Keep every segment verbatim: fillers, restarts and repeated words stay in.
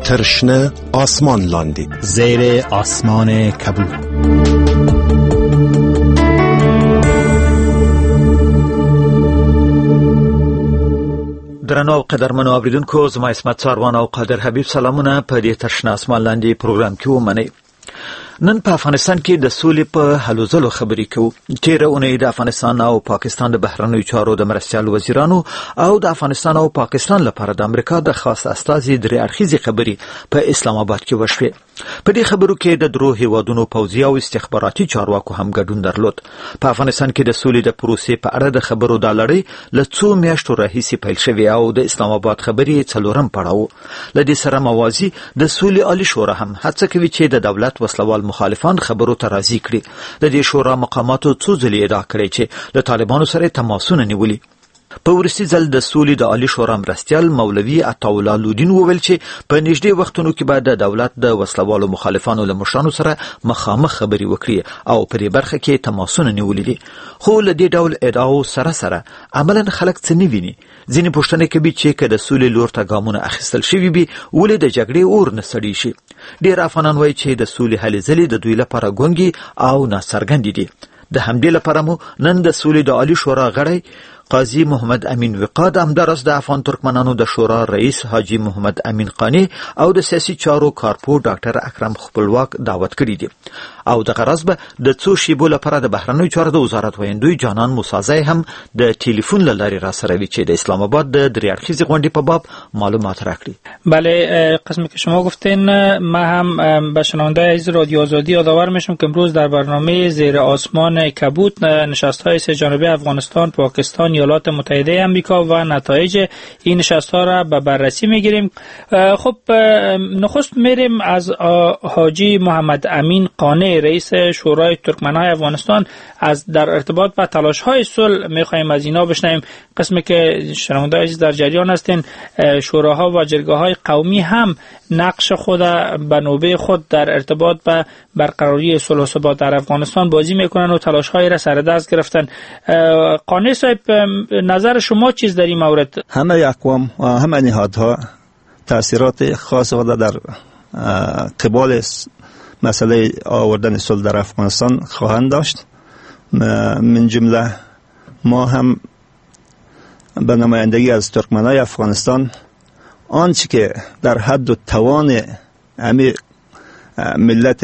ترشنه آسمان لاندی زیر آسمان کبود. درنو او قدرمنو اوریدونکو، زما اسمت ساروان او قادر حبیب سلامونه په دې ترشنه آسمان لاندې پروګرام کې ومنئ. نن په افغانستان کې د سولې په هلو ځلو خبرې کوو. تېره اونۍ د افغانستان او پاکستان د بهرنیو چارو د مرستیال وزیرانو او د افغانستان او پاکستان لپاره د امریکا د خاص استازي درې اړخیزې خبرې په اسلام آباد کې وشوې. په دې خبرو کې د درو هیوادونو پوځي او استخباراتي چارواکو هم ګډون درلود. په افغانستان کې د سولې د پروسې په اړه د خبرو دا لړۍ له څو میاشتو راهیسې پیل شوې او د اسلام آباد خبرې څلورم پړاو. له دې سره موازي د سولې عالی شورا هم هڅه کوي چې د دولت وسلوال مخالفان خبرو ته راضي کړي. د دې شورا مقاماتو څو ځلې ادعا کړې چې له طالبانو سره تماسونه نیولي. په وروستي ځل د سولې د عالی شورا مرستیال مولوي عطاالله لودین وویل چې په نږدې وختونو کې به د دولت د وسلوالو مخالفانو له مشرانو سره مخامخ خبرې وکړي او په دې برخه کې تماسونه نیولي دي. خو له دې ډول ادعاو سره سره عملاً خلک څه نه ویني. ځینې پوښتنې کوي چې که د سولې لور ته ګامونه اخیستل شوي وي، ولې د جګړې اور نه سړي شي؟ ډېر افغانان وایي چې د سولې هلې ځلې د دوی لپاره ګونګې او ناڅرګندې دي. د همدې لپاره مو نن د سولې د عالی شورا غړی قاضي محمد امین وقاد، همدارس د افغان ترکمنانو د شورا رئیس حاجی محمد امین قانی او د سیاسي چارو کارپو ډاکټر اکرم خپلواک دعوت کړي دي. او د غرض به د څو شیبو لپاره د بهرنیو چارو د وزارت ویندوی جانان موسازی هم د ټلیفون له لارې را سره وی چې د اسلام آباد د درې اړخیزې غونډې په باب معلومات راکړي. بله، قسمی که شما گفتین، ما هم به شنونده از رادیو آزادی یادآور میشم که امروز در برنامه زیر آسمان کبود نشست‌های سه جانبه افغانستان، پاکستان، ایالات متحده آمریکا و نتایج این نشست‌ها را به بررسی میگیریم. خب نخست میریم از حاجی محمد امین قانی، رئیس شورای ترکمنهای افغانستان، از در ارتباط با تلاش‌های صلح می‌خوایم از اینا بشنویم. قسمی که شنونده عزیز در جریان هستین، شوراها و جرگه‌های قومی هم نقش خود به نوبه خود در ارتباط با برقراری صلح و ثبات در افغانستان بازی میکنن و تلاش‌های را سر دست گرفتن. قانی صاحب، نظر شما چیز در این مورد؟ همه اقوام و همه نهادها تاثیرات خاص خود در قبال مسئله آوردن صلح در افغانستان خواهند داشت. من جمله ما هم به نمایندگی از ترکمنای افغانستان آنچه که در حد و توان امی ملت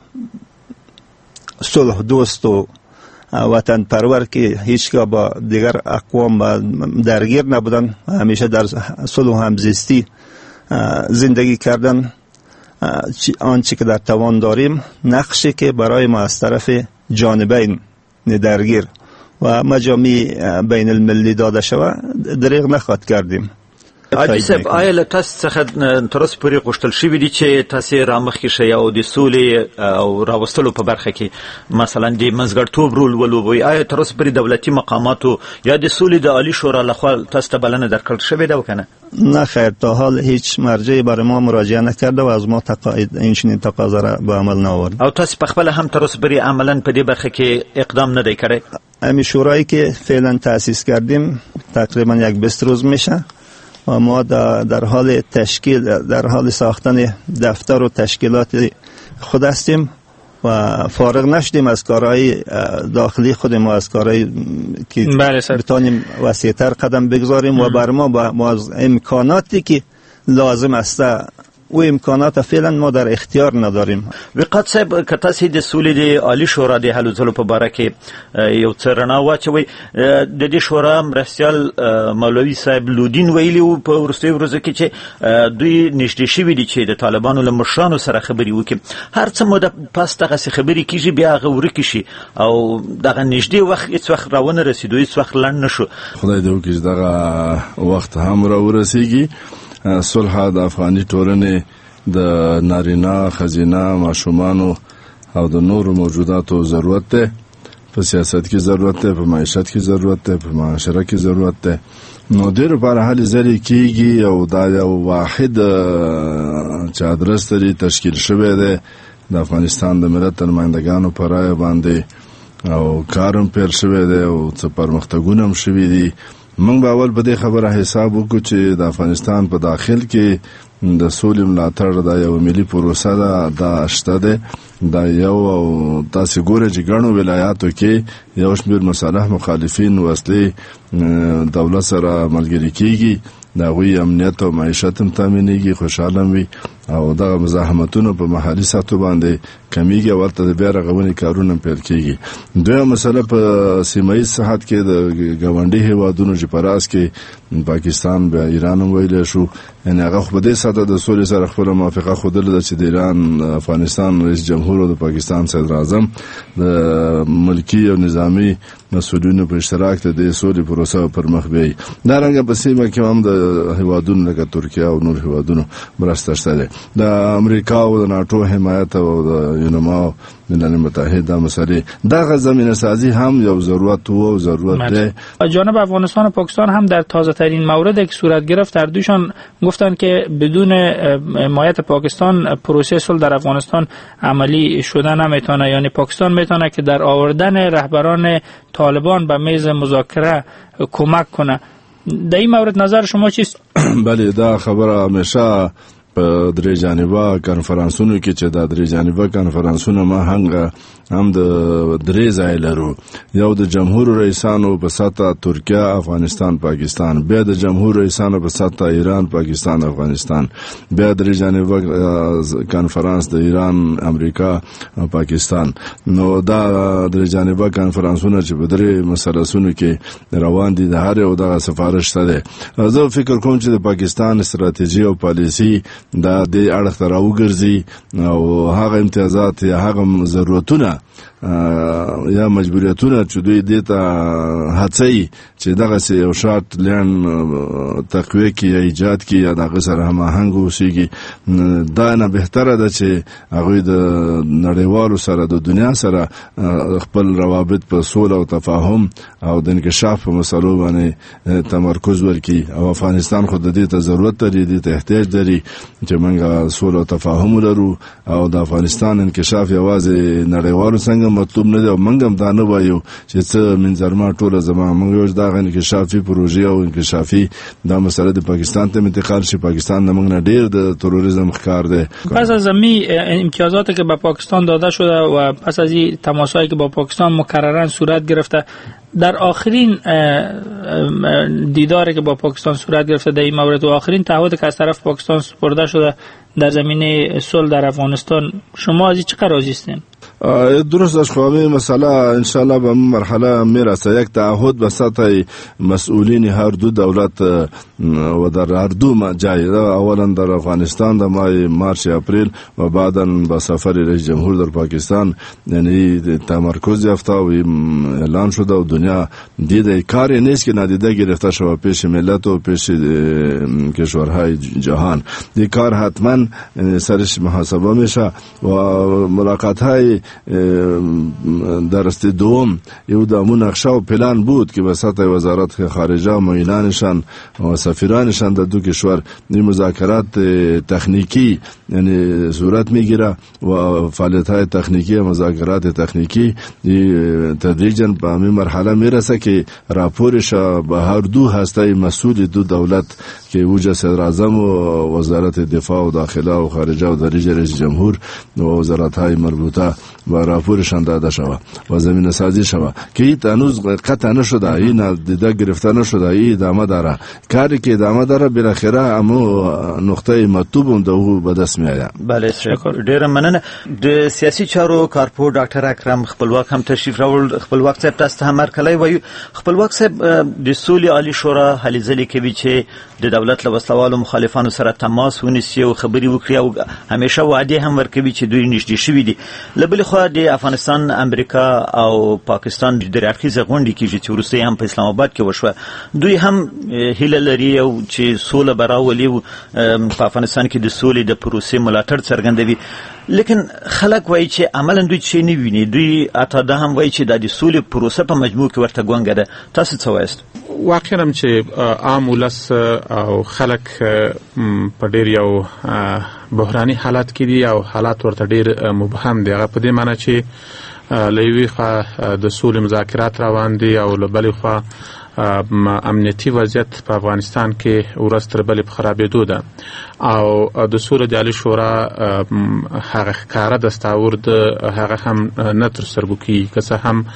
صلح دوست و وطن پرور که هیچگاه با دیگر اقوام درگیر نبودن، همیشه در صلح و همزیستی زندگی کردن، آنچه که در توان داریم نقشی که برای ما از طرف جانبین درگیر و مجامع بین المللی داده شود دریغ نخواهد کردیم. حاجی صاحب، آیا له تاسو څخه تر اوسه پورې غوښتل شوي دي چې تاسې رامخکې شئ او د سولې او راوستلو په برخه کې مثلا د منځګړیتوب رول ولوبوئ؟ آیا تر اوسه پورې دولتي مقاماتو یا د سولې د عالی شورا لخوا تاسو ته بلنه درکړل شوې ده که نه؟ نه خیر، تا حال هیچ مرجعی برای ما مراجعه نکرده و از ما تقاعد این چنین تقاضا را به عمل نآورد. او تاسو په خپله هم تر اوسه پورې عملا په دې برخه کې اقدام نه دی کړی؟ همین شورایی که فعلا تأسیس کردیم تقریبا یک بیست روز میشه و ما در حال تشکیل در حال ساختن دفتر و تشکیلات خود هستیم و فارغ نشدیم از کارهای داخلی خود ما، از کارهای که بتانیم وسیع‌تر قدم بگذاریم و بر ما با امکاناتی که لازم است و امکانات فعلا ما در اختیار نداریم. وقاد صاحب، که تاسې د سولې د عالی شورا د هلو ځلو په باره کې یو څه رڼا واچوئ. د دې شورا مرستیال مولوي صاحب لودین ویلي وو په وروستیو ورځو کې چې دوی نږدې شوي دي چې د طالبانو له مشرانو سره خبرې وکړي. هر څه موده پس دغسې خبرې کېږي، بیا هغه ورکې شي او دغه نږدې وخت هېڅ وخت راونه رسېدو، هېڅ وخت لنډ نه شو. خدای دې وکړي چې دغه وخت هم را ورسېږي. صلح د افغاني ټولنې د نارینه، ښځینه، ماشومانو او د نورو موجوداتو ضرورت دی. په سیاست کې ضرورت دی، په معیشت کې ضرورت دی، په معاشره کې ضرورت دی. نو دې لپاره هلې ځلې کېږي او دا یو واحد چې ادرس لري تشکیل شوی دی د افغانستان د ملت نمایندګانو په رایه باندې او کار هم پیل شوی دی او څه پرمختګونه هم شوي دي موږ به اول په دې خبره حساب وکړو چې د افغانستان په داخل کې د سولې ملاتړ دا یو ملي پروسه ده، دا شته ده، دا یو او تاسو ګورئ چې ګڼو ولایاتو کې یو شمېر مصالح مخالفین وسلې دولت سره ملګري کیږي، دا غوی امنیت او معیشت هم تامینېږي، خوشاله وي او دا مزاحمتونه په محلي سطح باندې کمیږي او ورته د بیا رغونې کارونه پیل کیږي. دویمه مسله په سیمایي ساحت کې د ګاونډي هیوادونو چې په راس کې پاکستان بیا ایران هم ویلی شو، یعنې هغه خو په دې سطح د سولې سره خپله موافقه ښودلې ده چې د ایران افغانستان رئیس جمهور او د پاکستان صدر اعظم د ملکي او نظامي مسؤلینو په اشتراک ته د سولې پروسه پر مخ بیایي. دارنګه په سیمه کې هم د هیوادونو لکه ترکیه او نور هیوادونو مرسته شته ده. د امریکا او د ناټو حمایت او د یونما ملل متحد دا مسئله دغه زمینه سازی هم یو ضرورت و ضرورت ده. جانب افغانستان و پاکستان هم در تازه ترین موردی که صورت گرفت هر دوشان گفتن که بدون حمایت پاکستان پروسه صلح در افغانستان عملی شدن نمیتونه، یعنی پاکستان میتونه که در آوردن رهبران طالبان به میز مذاکره کمک کنه. در این مورد نظر شما چیست؟ بله، دا خبره همیشه په درې جانبه کانفرنسونو کې چې دا درې جانبه کانفرنسونه ما هنګ هم د درې ځای لرو، یو د جمهور رئیسانو په سطح ترکیه افغانستان پاکستان، بیا د جمهور رئیسانو په سطح ایران پاکستان افغانستان، بیا درې جانبه کانفرنس د ایران امریکا پاکستان. نو دا درې جانبه کانفرنسونه چې په درې مثلثونو کې روان دي، د هر یو دغه سفارش ته ده. زه فکر کوم چې د پاکستان استراتیژي او پالیسي دا د اړخ ته راوګرځي او هغه امتیازات یا هغه ضرورتونه یا مجبوریتونه چې دوی دیتا هڅي چې دغه سي یو شارت لین تقویه کې یا ایجاد کې یا دغه سره هم هنګ اوسېږي، دا نه بهتره ده چې هغه د نړیوالو سره د دنیا سره خپل روابط په سوله او تفاهم او د انکشاف په مسلو باندې تمرکز وکړي. او افغانستان خو د دې ته ضرورت لري، د دې احتیاج لري چې موږ سوله او تفاهم لرو او د افغانستان انکشاف یوازې نړیوالو څنګه مطلوب نه دی او موږ هم دا نه وایو چې څه منځرما ټوله زما موږ یو دا انکشافي پروژې او انکشافي دا مسله د پاکستان ته انتقال شي. پاکستان د موږ نه ډیر د تروریسم ښکار دی. پس از می امتیازاتی که به پاکستان داده شده و پس از این تماسایی که با پاکستان مکررن صورت گرفته، در آخرین دیداری که با پاکستان صورت گرفته در این مورد و آخرین تعهدی که از طرف پاکستان سپرده شده در زمینه صلح در افغانستان، شما از این چقدر راضی هستین؟ درست است. خواهی مسئله انشالله به مرحله میرسه. یک تعهد به سطح مسئولین هر دو دولت و در هر دو جای، اولا در افغانستان در ماه مارچ اپریل و بعدا با سفر رئیس جمهور در پاکستان، یعنی تمرکز یافته و اعلان شده و دنیا دیده کاری نیست که ندیده گرفته شده پیش ملت و پیش کشورهای جهان. این کار حتما سرش محاسبه میشه و ملاقات های در است دوم یو دامون نقشه و پلان بود که به سطح وزارت خارجه معینانشان و سفیرانشان در دو کشور این مذاکرات تکنیکی یعنی صورت میگیره و فعالیت های تکنیکی و مذاکرات تکنیکی تدریجا به همین مرحله میرسه که راپورش به هر دو هسته مسئول دو دولت که وجه صدر اعظم و وزارت دفاع و داخله و خارجه و درجه رئیس جمهور و وزارت های مربوطه و راپورشان داده شود و زمینه سازی شود که این هنوز قطع نشده، این دیده گرفته نشده، این ادامه داره. کاری که ادامه داره بالاخره امو نقطه مطلوب هم دو به دست میآید. بله، ډیره مننه. د سیاسي چارو کارپور ډاکټر اکرم خپلواک هم تشریف راوړل. خپلواک صاحب تاسو ته مرکلای وایو. خپلواک صاحب د سولې عالی شورا هلې ځلې کوي چې د دولت له وسلوالو مخالفانو سره تماس ونیسي او خبري وکړي او همیشه وعده هم ورکوي چې دوی نږدې شوي دي. له بلې خوا د افغانستان، امریکا او پاکستان د درېاړخیزه غونډې کېږي چې وروسته هم په اسلام آباد کې وشوه. دوی هم هیله لري او چې سوله به راولي په افغانستان کې د سولې د پروسې ملاتړ څرګندوي. لیکن خلک وایي چې عملاً دوی چې نه ویني. دوی اته دا هم وایي چې د دې سولې پروسه په مجموع کې ورته ګونګه ده. تاسو څه وایست؟ واقعا هم چې عام ولس او خلک په ډېر یو بحراني حالت کې دي او حالات ورته ډېر مبهم دي. هغه په دې معنی چې له یوې خوا د سولې مذاکرات روان دي او له بلې خوا امنیتي وضعیت په افغانستان کې ورځ تر بلې په خرابېدو ده او د سولې د عالي شورا هغه ښکاره دستاورد هغه هم نه تر سترګو کېږي که څه هم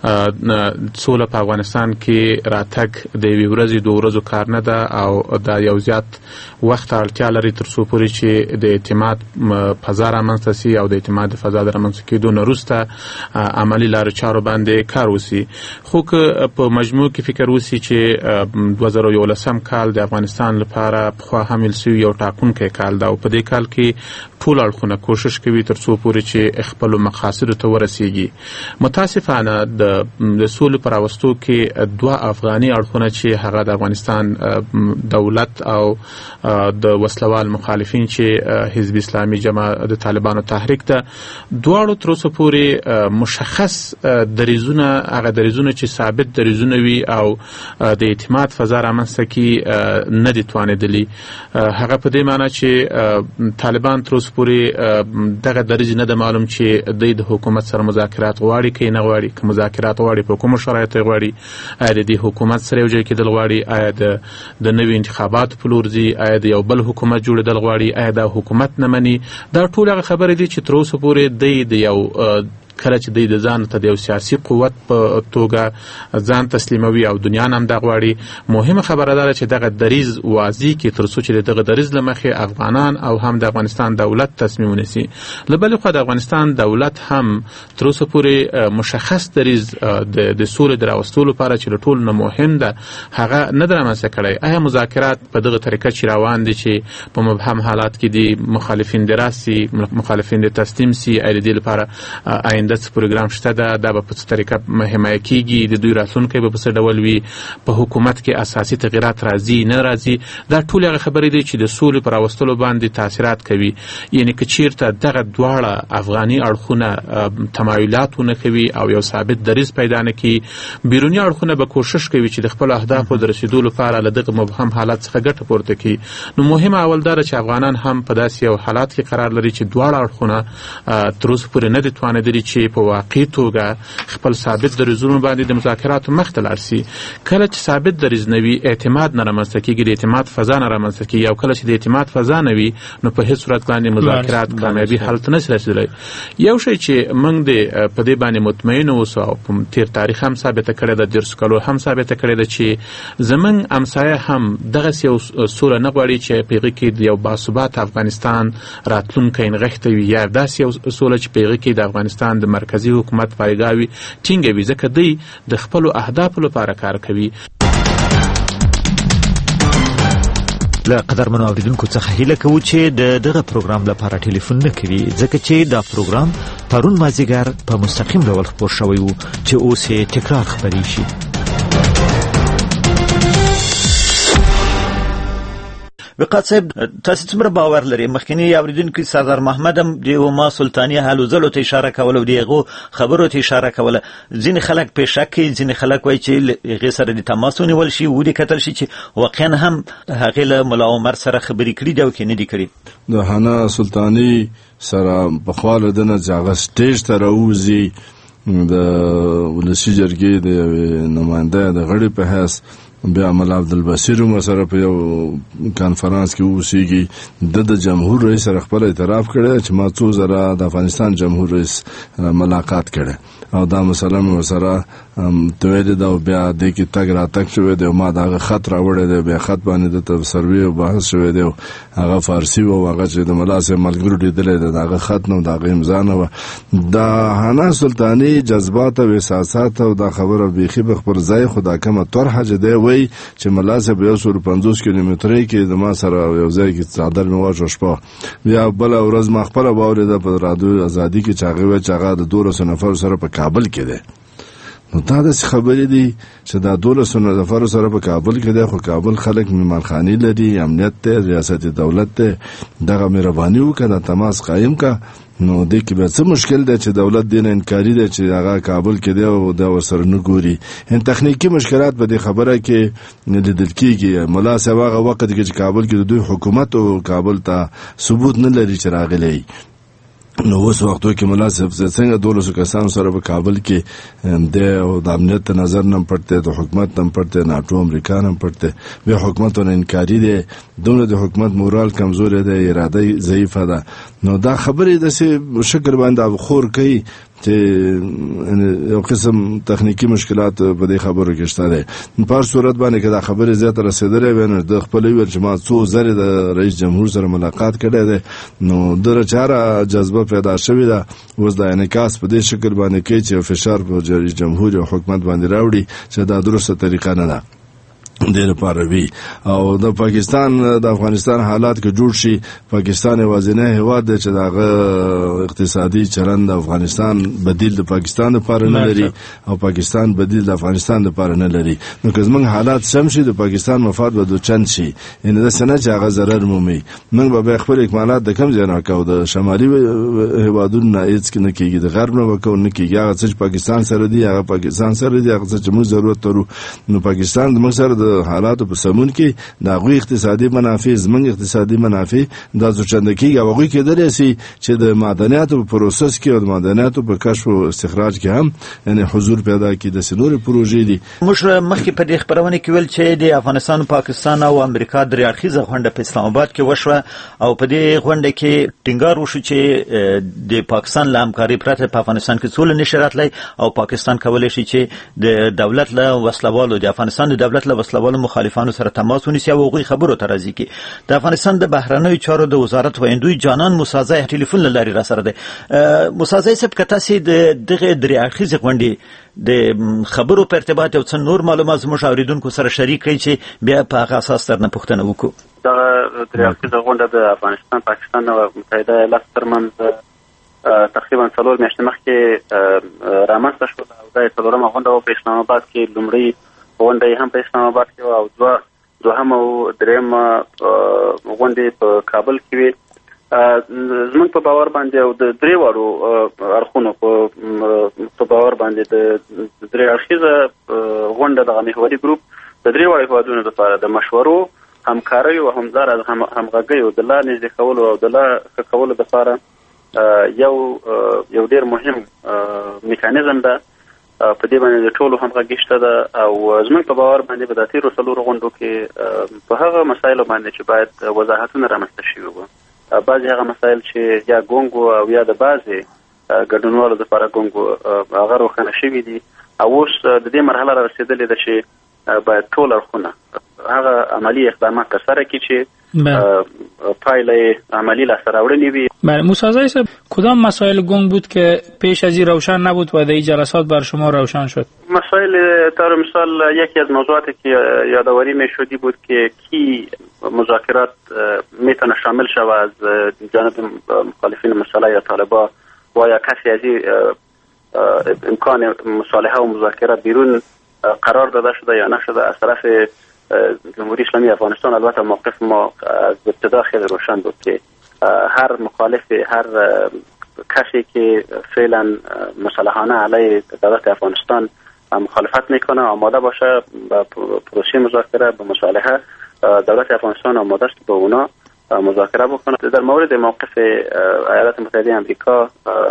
سوله په افغانستان کې راتګ د یوې ورځې دوه ورځو کار نه ده او دا یو زیات وخت اړتیا لري تر څو پورې چې د اعتماد فضا رامنځته سي او د اعتماد د فضا د رامنځته کېدو نه وروسته عملي لارو چارو باندې کار وسي. خو که په مجموع کې فکر وسي چې دوه زره یولسم کال د افغانستان لپاره پخوا هم ویل سوي یو ټاکونکی کال ده او په دې کال کې ټول اړخونه کوشش کوي تر څو پورې چې خپلو مقاصدو ته ورسیږي. متاسفانه د سولې په راوستو کې دوه افغاني اړخونه چې هغه د افغانستان دولت او د وسلوال مخالفین چې حزب اسلامي جماع د طالبانو تحریک ده دواړو تر اوسه پورې مشخص دریځونه هغه دریځونه چې ثابت دریځونه وي او د اعتماد فضا رامنځته کړي نه دي توانېدلي. هغه په دې معنی چې طالبان تر اوسه پورې دغه دریځ نه ده معلوم چې دوی د حکومت سره مذاکرات غواړي که نه غواړي. که مذاکرات غواړي په کومو شرایطو یې غواړي، آیا د دې حکومت سره یو ځای کېدل غواړي، آیا د نوي انتخاباتو په لور ځي، آیا د یو بل حکومت جوړېدل غواړي، آیا دا حکومت نه مني. دا ټول هغه خبرې دي چې تر اوسه پورې دی د یو کله چې دوی د ځان ته د یو سیاسي قوت په توګه ځان تسلیموي او دنیا نه هم دا غواړي. مهمه خبره ده چې دغه دریځ واضح کړي تر څو چې دغه دریځ له مخې افغانان او هم د افغانستان دولت تصمیم ونیسي. له بلې خوا د افغانستان دولت هم تر اوسه پورې مشخص دریځ د سولې د راوستلو لپاره چې له ټولو نه مهم ده هغه نه ده رامنځته کړی. آیا مذاکرات په دغه طریقه چې روان دي چې په مبهم حالات کې دي مخالفین دې راسي، مخالفین دې تسلیم سي، آیا د دې لپاره آینده څه پروګرام شته ده، دا به په څه طریقه حمایه کېږي، د دوی راتلونکی به په څه ډول وي، په حکومت کې اساسي تغیرات راځي نه راځي. دا ټول هغه خبرې دي چې د سولې په راوستلو باندې تاثیرات کوي. یعنې که چېرته دغه دواړه افغاني اړخونه تمایلات ونه کوي او یو ثابت دریځ پیدا نه کړي، بیروني اړخونه به کوشش کوي چې د خپلو اهدافو د رسېدو لپاره له دغه مبهم حالت څخه ګټه پورته کړي. نو مهمه اول دا ده چې افغانان هم په داسې یو حالات کې قرار لري چې دواړه اړخونه تر اوسه پورې نه دي توانېدلي چې په واقعي توګه خپل ثابت دریځونو باندې د مذاکراتو مخ ته لاړ سي. کله چې ثابت دریځ نه وي اعتماد نه رامنځته کېږي، د اعتماد فضا نه رامنځته کېږي او کله چې د اعتماد فضا نه وي نو په هېڅ صورت باندې مذاکرات کامیابي حل ته نشي رسېدلی. یو شی چې موږ د په دې باندې مطمئن اوسو او په تېر تاریخ هم ثابته کړې ده، دېرشو کالو هم ثابته کړې ده چې زموږ امسایه هم دغسې یو سوله نه غواړي چې په هغې کې د یو باثباته افغانستان راتلونکی نغښتی وي یا داسې یو سوله چې په هغې کې د افغانستان د مرکزي حکومت پایګاوي ټینګه وي، ځکه دوی د خپلو اهدافو لپاره کار کوي. له قدرمنو اوریدونکو څخه هیله کوو چې د دغه پروګرام لپاره ټلیفون نه کوي، ځکه چې دا پروګرام پرون مازدیګر په مستقیم ډول خپور شوی و چې اوس یې تکرار خپرې شي. وقاص صاحب تاسو څومره باور لرئ؟ مخکنی اوریدونکو سردار محمد هم د هما سلطاني هلو ځلو ته اشاره کوله او دغه خبرو ته اشاره کوله. ځینې خلک په شک کې، ځینې خلک وایي چې هغه سره د تماس ونیول شي و دې کتل شي چې واقعا هم هغه له مولا عمر سره خبرې کړې دي او کې نه دي کړې. د هنا سلطاني سره په خواله دنه ځاغه سټیج ته راوځي د ولسی جرګې د نماینده د غړي په حیث بیا مولا عبدالبصیر هم سره په یو کانفرنس کې اوسېږي. د د جمهور رئیس سره خپل اعتراف کړی چې ما څو ځله د افغانستان جمهور رئیس ملاقات کړی او دا مسله مې ورسره تویلې ده او بیا دې کې تګ راتګ شوی دی او ما د هغه خط راوړی دی، بیا خط باندې دته سروې او بحث شوی دی او هغه فارسي و او هغه چې د ملا صاحب ملګرو لیدلی دی د هغه خط نه و د هغه امضا نه وه. د هنا سلطاني جذبات او احساسات او دا خبره بیخي به خپل ځای خو دا کومه طرحه چې دی وایي چې ملا صاحب یو سل پنځوس کیلومترۍ کې د ما سره یو ځای کې څادر مې واچوه شپه، بیا بله ورځ ما خپله واورېده په رادیو ازادي کې چې هغې وایي چې هغه د دولسو نفرو سره په کابل کې دی. نو دا داسې خبرې دي چې دا دولسو نفرو سره په کابل کې دی، خو کابل خلک مېلمانخانې لري، امنیت دی، ریاست دولت دی، دغه مهرباني وکړه د تماس قایم کړه. نو دې کې به څه مشکل دی چې دولت دې نه انکاري دی چې هغه کابل کې دی او دا ورسره نه ګوري. ان تخنیکي مشکلات په دې خبره کې لیدل کېږي. ملا صاحب هغه وخت کې چې کابل کې د دوی حکومت او کابل ته ثبوت نه لري چې راغلی نو اوس وختو کې مناسب څنګه دولسو کسانو سره په کابل کې د د امنیت نظر نم پړته د حکومت نم پړته ناټو امریکا نم پړته به حکومتونه انکاری دي دوله د حکومت مورال کمزور دی اراده ضعیفه ده نو دا خبرې د څه شکر باندې خور کوي چې یو قسم تخنیکی مشکلات په دې خبرو کې شته دي په صورت باندې کې دا خبرې زیاته رسیدلې ویني د خپل ویل چې ما څو زره د رئیس جمهور سره ملاقات کړې ده نو در چاره جذبه پیدا شوې ده اوس د انعکاس په دې شکل باندې کې چې فشار په رئیس جمهور او حکومت باندې راوړي چې دا درسته طریقه نه ده دیر پاروي او د پاکستان د افغانستان حالات کې جوړ شي پاکستان وازنه هواد چې دغه اقتصادي چرند افغانستان بدیل د پاکستان لپاره نه لري او پاکستان بدیل د افغانستان لپاره نه لري نو که زمونږ حالات سم شي د پاکستان مفاد به د چند شي ان د سنه چې هغه ضرر مومي موږ به خپل اکمالات د کم ځای نه کوو د شمالي هوادونو نه هیڅ نه کیږي د غرب نه وکړو نه کیږي هغه چې پاکستان سره دی هغه پاکستان سره دی هغه چې موږ ضرورت لرو نو پاکستان د موږ سره حالاتو په سمون کې د هغوی اقتصادي منافع زمونږ اقتصادي منافع دا څه کېږي او هغوی کېدلی سي چې د معدنیاتو په پروسس کې او د معدنیاتو په کشف او استخراج کې هم یعنې حضور پیدا کړي د نورې پروژې دي موږ مخکې په دې خپرونه کې ویل چې د افغانستان پاکستان او امریکا درې اړخیزه غونډه په اسلام آباد کې وشوه او په دې غونډه کې ټینګار وشو چې د پاکستان له همکارۍ پرته په افغانستان کې سوله نشي راتلی او پاکستان کولی شي چې د دولت له وسلوالو د افغانستان د دولت له وسلوالو مخالفانو سره تماس ونیسي او هغوی خبرو ته راځي کې د افغانستان د بهرنیو چارو د وزارت ویندوی جانان موسی ټلیفون له لارې را سره دی موسی صاحب که تاسې د دغې درې اړخیزې غونډې د خبرو په ارتباط یو څه نور معلومات زموږ اوریدونکو سره شریک کړئ چې بیا په هغه اساس درنه پوښتنه وکړو دغه درې اړخیزه غونډه د افغانستان پاکستان او متحده ایالات ترمنځ تقریبا څلور میاشتې مخکې رامنځته شوه او دا یې څلورمه غونډه وه په اسلام آباد کې لومړۍ غونډه یې هم په اسلام آباد کې وه او دوه دوهم او درېیمه غونډې په کابل کې وې زموږ په باور باندې او د درې واړو اړخونو په باور باندې د درې اړخیزه غونډه دغه محوري ګروپ د درې واړو هېوادونو لپاره د مشورو همکاریو او همداراز همغږیو د لا نږدې کولو او د لا ښه کولو لپاره یو یو ډېر مهم میکانیزم ده په دې باندې د ټولو همغږي شته ده او زموږ په باور باندې به د تېرو څلورو غونډو کې په هغه مسایلو باندې چې باید وضاحتونه رامنځته شوي وو بعضې هغه مسایل چې یا ګونګ وو او یا د بعضې ګډونوالو دپاره ګونګ وو هغه روښانه شوي دي او اوس د دې مرحله را رسېدلې ده چې باید ټول اړخونه هغه عملی اقدامات ترسره کړي چې پایله عملی لاسته راوړنی وی. بله موسی صاحب کدام مسائل گنگ بود که پیش از این روشن نبود و در این جلسات بر شما روشن شد؟ مسائل طور مثال یکی از موضوعاتی که یادآوری می شدی بود که کی مذاکرات میتونه شامل شود از جانب مخالفین مسئله یا طالبان و یا کسی از این امکان مصالحه و مذاکرات بیرون قرار داده شده یا نشده از طرف جمهوری اسلامی افغانستان. البته موقف ما از ابتدا خیلی روشن بود که هر مخالف هر کسی که فعلا مصالحانه علیه دولت افغانستان مخالفت میکنه آماده باشه به پروسه مذاکره به مصالحه. دولت افغانستان آماده است با اونا مذاکره بکنه. در مورد موقف ایالات متحده آمریکا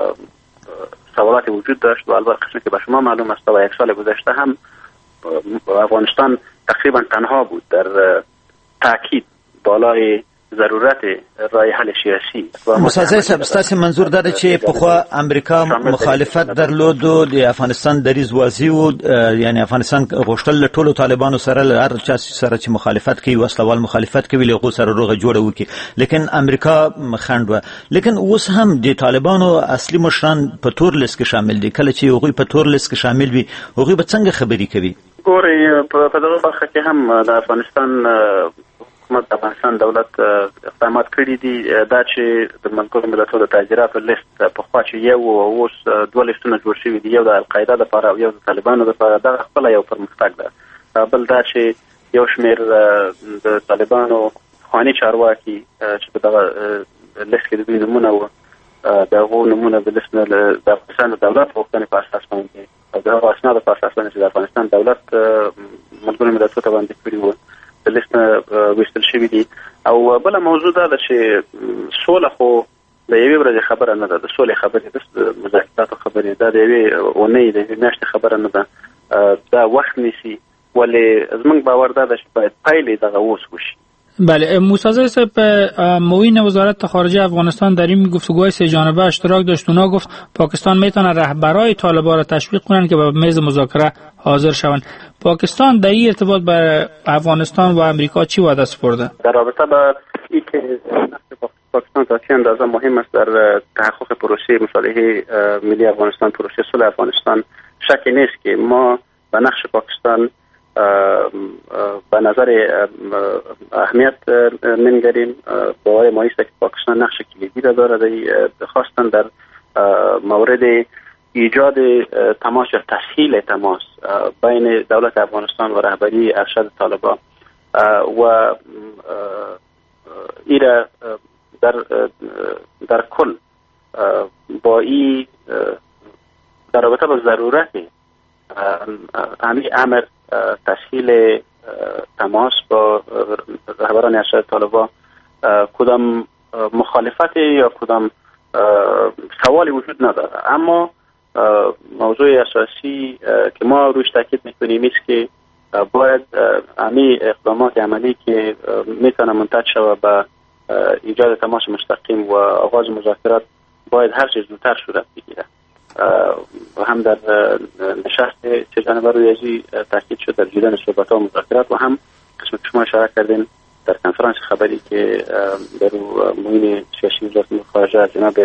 سوالات وجود داشت و البته قسمی که به شما معلوم است و یک سال گذشته هم افغانستان تقریبا تنها بود در تاکید بالای ضرورت رای حل سیاسی. موسی صاحب ستاسو منظور دا چې په خو امریکا مخالفت درلود او د افغانستان دریز واضح و، یعنی افغانستان غوښتل له ټولو طالبانو سره هر چا سره چې مخالفت کوي وسلوال مخالفت کوي له سره روغه جوړه وکي، لیکن امریکا خنډ و. لیکن اوس هم د طالبانو اصلي مشران په تور لیست کې شامل دي. کله چې هغوی په تور لیست کې شامل وي هغوی به څنګه خبري کوي؟ ګوري په دغه برخه کې هم د افغانستان حکومت د افغانستان دولت اقدامات کړي دي دا چې د ملګرو ملتونو د تاجراتو لیست په خوا چې یو اوس دوه لیستونه جوړ شوي دي، یو د القاعده لپاره او یو د طالبانو لپاره. دا خپله یو پرمختګ ده. بل دا چې یو شمېر د طالبانو پخواني چارواکي چې په دغه لیست کې د دوی نومونه وو د هغو نومونه د لیست نه د افغانستان د دولت غوښتنې په اساس باندې او د هغو اسنادو په اساس باندې چې د افغانستان دولت ملګرو ملتونو ته وړاندې کړي وو د لیست نه ویستل شوي دي. او بله موضوع دا ده چې سوله خو د یوې ورځې خبره نه ده، د سولې خبرې، د مذاکراتو خبرې، دا د یوې اونۍ د یوې میاشتې خبره نه ده. دا وخت نیسي، ولې زموږ باور دا ده چې باید پایلې دغه اوس وشي. بله، موسی صاحب، معین وزارت خارجه افغانستان در این گفتگوهای سه جانبه اشتراک داشت. اونا گفت پاکستان میتونه رهبرای طالبان را تشویق کنن که به میز مذاکره حاضر شوند. پاکستان در این ارتباط به افغانستان و امریکا چی وعده سپرده؟ در رابطه با اینکه پاکستان تا چه اندازه مهم است در تحقق پروسه مصالحه ملی افغانستان، پروسه صلح افغانستان، شکی نیست که ما به نقش پاکستان به نظر اهمیت منگریم. باور ما است که پاکستان نقش کلیدی را دارد، خاصتا در مورد ایجاد تماس یا تسهیل تماس بین دولت افغانستان و رهبری ارشد طالبان و ایره در در کل با این در رابطه با ضرورت همین امر تسهیل تماس با رهبران ارشد طالبان کدام مخالفت یا کدام سوالی وجود نداره. اما موضوع اساسی که ما روش تاکید میکنیم است که باید همین اقدامات عملی که میتونه منتج شود به ایجاد تماس مستقیم و آغاز مذاکرات باید هر چیز زودتر صورت بگیره. و هم در نشست سه جانبه روی ازی تاکید شد در جریان صحبت‌ها و مذاکرات، و هم قسم که شما اشاره کردین در کنفرانس خبری که در معین سیاسی وزارت خارجه جناب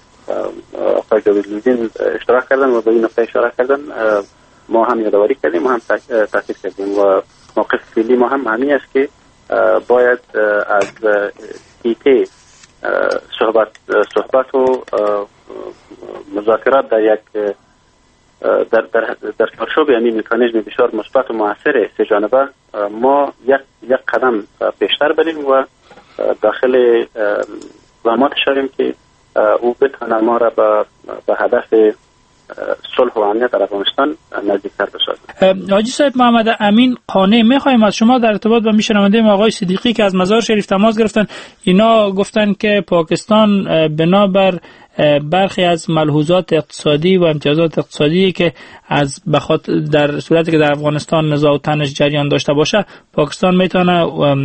آقای جاوید لودین اشتراک کردن و به این نقطه اشاره کردن، ما هم یادآوری کردیم، ما هم تاکید کردیم و موقف فعلی ما هم همین است که باید از ایته صحبت صحبت و مذاکرات در یک در در در چارچوب یعنی مکانیزم بسیار مثبت و موثر سه جانبه ما یک یک قدم پیشتر بریم و داخل اقدامات شویم که او بتونه ما را به به هدف صلح و امنیت در افغانستان نزدیکتر بسازد. حاجی صاحب محمد امین قانع، میخوایم از شما در ارتباط با میشنونده ما آقای صدیقی که از مزار شریف تماس گرفتن، اینا گفتن که پاکستان بنابر برخی از ملحوظات اقتصادی و امتیازات اقتصادی که از بخاط در صورتی که در افغانستان نزاع و تنش جریان داشته باشه، پاکستان میتونه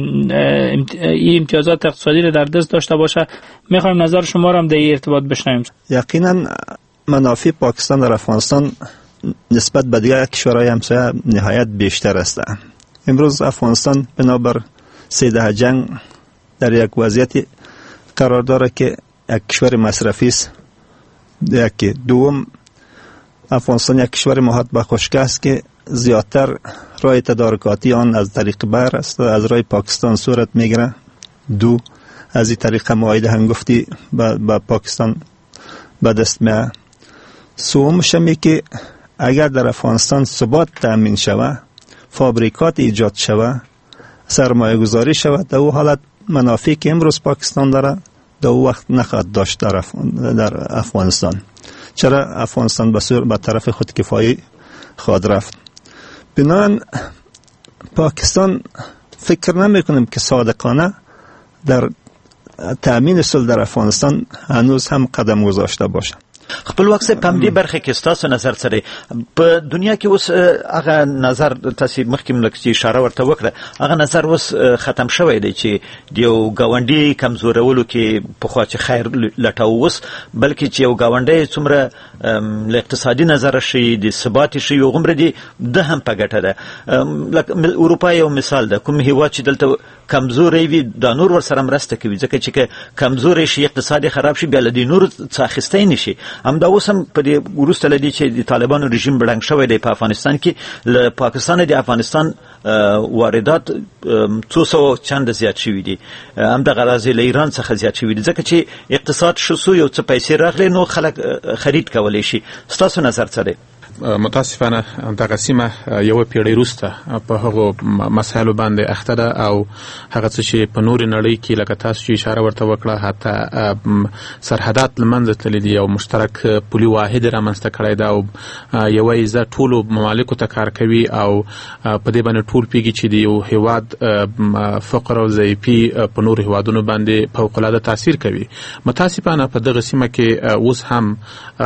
این امتیازات اقتصادی رو در دست داشته باشه. میخوایم نظر شما رو هم در این ارتباط بشنویم. یقینا منافع پاکستان در افغانستان نسبت به دیگر کشورهای همسایه نهایت بیشتر است. امروز افغانستان بنابر سه دهه جنگ در یک وضعیت قرار داره که یک کشور مصرفی است. یک دوم، افغانستان یک کشور محاط به خشکی است که زیادتر راه تدارکاتی آن از طریق بحر است، از راه پاکستان صورت میگیره. دو، از این طریق معاهده هنگفتی با پاکستان به دست میاد. سومش می که اگر در افغانستان ثبات تامین شود، فابریکات ایجاد شود، سرمایه گذاری شود، در او حالت منافعی که امروز پاکستان داره در او وقت نخواهد داشت در, در افغانستان. چرا افغانستان به به طرف خودکفایی خواهد رفت. بنابراین پاکستان فکر نمی کنیم که صادقانه در تامین صلح در افغانستان هنوز هم قدم گذاشته باشه. خپلواک صاحب په همدې برخه کې ستاسو نظر سره په دنیا کې اوس هغه نظر تاسو مخکې ملکتي اشاره ورته وکړه، هغه نظر اوس ختم شوی دی چې د یو ګاونډي کمزورولو کې پخوا چې خیر لټاو، اوس بلکې چې یو ګاونډی څومره له اقتصادي نظره شي د ثبات شي یو غمره دی د هم په ګټه ده. اروپا یو مثال ده، کوم هیواد چې دلته کمزوري وي د نور ور سره مرسته کوي، ځکه چې کمزوري شي اقتصادي خراب شي بیا له نور څخه اخیستای نشي. هم دا اوس هم په دې وروسته لدی چې د طالبانو رژیم بلنګ شوی دی په افغانستان کې، له پاکستان د افغانستان واردات څو سوه چنده زیات شوي دي، هم دغه راځي له ایران څخه زیات شوي دي، ځکه چې اقتصاد ښه سو، یو څه پیسې راغلې نو خلک خرید کولی شي. ستاسو نظر څه دی؟ متاسفانه دغه سیمه یو پیړۍ وروسته په هغو مسایلو باندې اخته ده او هغه څه چې په نورې نړۍ کې لکه تاسو چې اشاره ورته وکړه حتی سرحدات له منځه تللي دي او مشترک پولي واحد یې رامنځته کړی ده او یوه ایزه ټولو ممالکو ته کار کوي او په دې باندې ټول پوهېږي چې د یو هېواد فقر او ضعیفي په نورو هېوادونو باندې فوقالعاده تاثیر کوي. متاسفانه په دغه سیمه کې اوس هم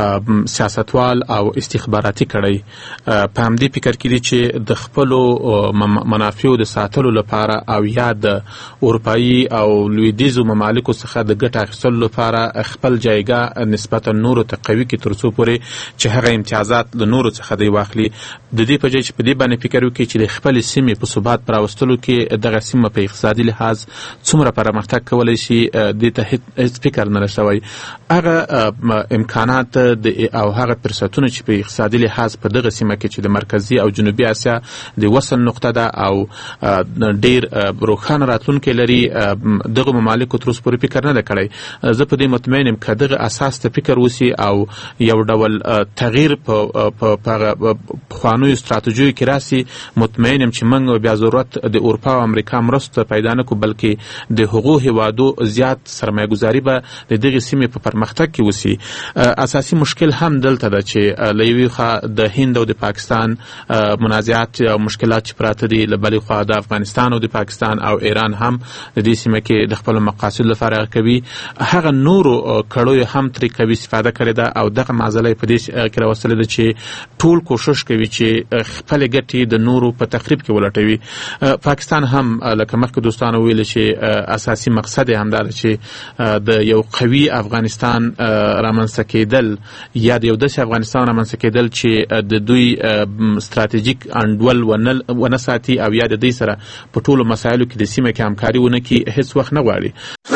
سیاستوال او استخباراتي کړی په همدې فکر کې دي چې د خپلو منافعو د ساتلو لپاره او یا د اروپایي او لویدیځو ممالکو څخه د ګټه اخیستلو لپاره خپل جایګاه نسبتا نورو ته قوي کړي تر څو پورې چې هغه امتیازات د نورو څخه دی واخلي. د دې په ځای چې په دې باندې فکر وکړي چې د خپلې سیمې په ثبات په راوستلو کې دغه سیمه په اقتصادي لحاظ څومره پرمختګ کولی شي دې ته هېڅ فکر نه رسوي. هغه امکانات او هغه فرصتونه چې په اقتصادي لحاظ په دغه سیمه کې چې د مرکزي او جنوبي اسیا د وصل نقطه ده او ډیر روښانه راتلونکی لري دغه ممالکو تر اوسه پورې فکر نه ده کړی. زه په دې مطمئن یم که دغه اساس ته فکر وسي او یو ډول تغییر په پخوانیو ستراتیژیو کې راسي مطمئن یم چې موږ بیا ضرورت د اروپا او امریکا مرستو پیدا نه کړو بلکې د هغو هیوادو زیات سرمایه ګذاري به د دغې سیمې په پرمختګ کې وسي. اساسي مشکل هم دلته ده چې له یوې خوا د هند او د پاکستان منازعات او مشکلات چې پراته دي، له بلې خوا د افغانستان او د پاکستان او ایران هم د دې سیمه کې د خپلو مقاصدو لپاره کوي. هغه نورو کړیو هم ترې قوي استفاده کړې ده او دغه معضله یې په دې کې راوستلې ده چې ټول کوشش کوي چې خپلې ګټې د نورو په تخریب کې ولټوي. پاکستان هم لکه مخکې دوستانو ویل چې اساسي مقصد یې همدا ده چې د یو قوي افغانستان رامنځته کېدل یا د یو داسې افغانستان رامنځته کېدل چې د دوی ستراتیژیک انډول ونه ساتي او یا د دوی سره په ټولو مسایلو کې د سیمه کې همکاري ونه کړي هیڅ وخت نه غواړي.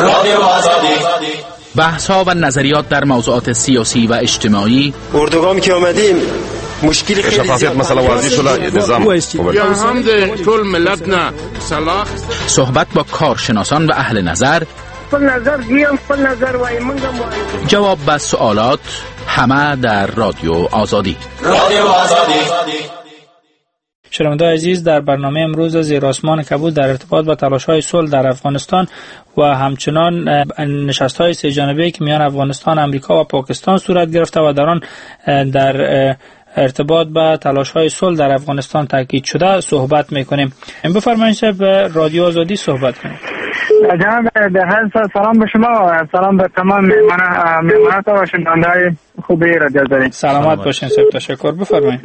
بحث ها و نظریات در موضوعات سیاسی و اجتماعی. اردوگاهم که آمدیم مشکلی خیلی شفافیت مثلا واضح شده نظام یا هم ده طول ملت نه صلاح صحبت با کارشناسان و اهل نظر خپل نظر دیم خپل نظر وای منګم جواب به سوالات همه در رادیو آزادی. رادیو آزادی. شنونده‌های عزیز، در برنامه امروز زیر آسمان کبود در ارتباط با تلاش‌های صلح در افغانستان و همچنان نشست‌های سه جانبه‌ای که میان افغانستان، آمریکا و پاکستان صورت گرفته و در آن در ارتباط با تلاش‌های صلح در افغانستان تاکید شده صحبت می‌کنیم. بفرمایید به رادیو آزادی صحبت کنید. جناب دهان سلام به شما و سلام به تمام مهمانات و شنونده‌های خوبی رادیو آزادی. سلامت باشین. سپاس تشکر. بفرمایید.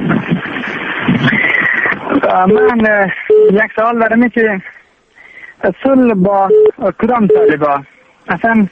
من یک سوال دارم که صلح با کدام طالبا؟ اصلا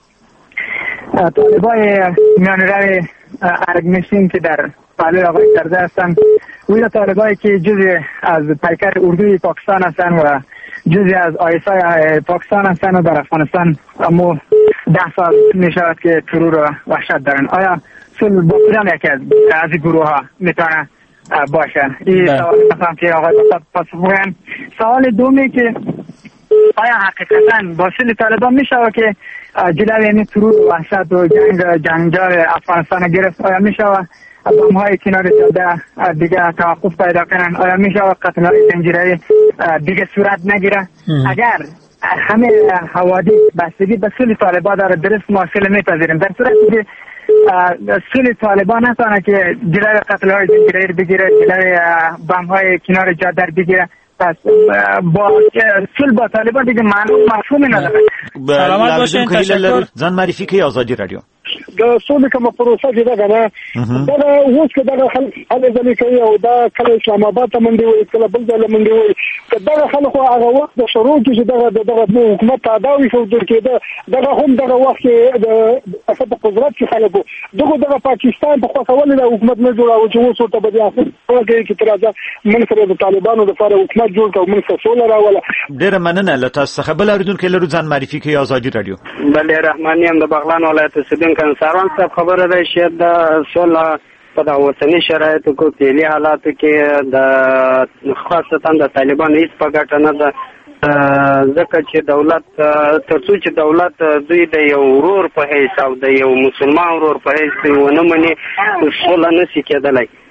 طالبای میانرای ارگنشین که در پهلوی آقای کرده هستن و یا طالبایی که جزی از پیکر اردوی پاکستان هستن و جزی از آیسای پاکستان هستن و در افغانستان اما ده سال می شود که ترور و وحشت دارن. آیا صلح با کدام یکی از از گروه ها میتونه باشه؟ این سوال مثلا که آقای پاسخ بگن. سوال دومی که آیا حقیقتا با صلح طالبان میشه که جلوی این ترور و وحشت و جنگ جنگجوی افغانستان گرفت؟ آیا میشه بم های کنار جاده دیگه توقف پیدا کنن؟ آیا میشه قتل های زنجیره‌ای دیگه صورت نگیره؟ اگر همه حوادث بستگی به صلح طالبان داره درست ما صلح میپذیریم. در صورتی که صلح طالبان نتونه که جلوی قتل های زنجیره‌ای بگیره، جلوی بم های کنار جاده بگیره، پس با صلح با طالبان دیگه معلوم مفهومی نداره. سلامت باشین. تشکر. ځان معرفي کوي آزادي رادیو. د سولې کومه پروسه چې ده کنه دا اوس کې دا خلک هله ځلې کوي او دا کله اسلام آباد ته منډي وي کله بل ځای منډي وي دا خلک هغه وخت د شروع کې دغه دغه حکومت تداوی شو در کې دا هم دغه وخت د اصل قدرت کې خلکو دغه دغه پاکستان په خوا کول د حکومت نه جوړاو چې اوس ورته بیا څنګه کې ترازه من سره د طالبانو لپاره حکومت جوړ کړو من څه سول راوله. ډیره مننه له تاسو څخه. بل اوریدونکو لرو ځان معرفي کوي آزادي رادیو. بله رحماني هم د بغلان ولایت اوسیدونکی سروان صاحب خبره ده چې د صلح په د اوسني شرایطو کې فعلي حالاتو کې د خاصتا د طالبانو هیڅ په ګټه نه ده ځکه چې دولت ترڅو چې دولت دوی د یو ورور په حیث او د یو مسلمان ورور په حیث ونه مني صلح نشي کېدلی.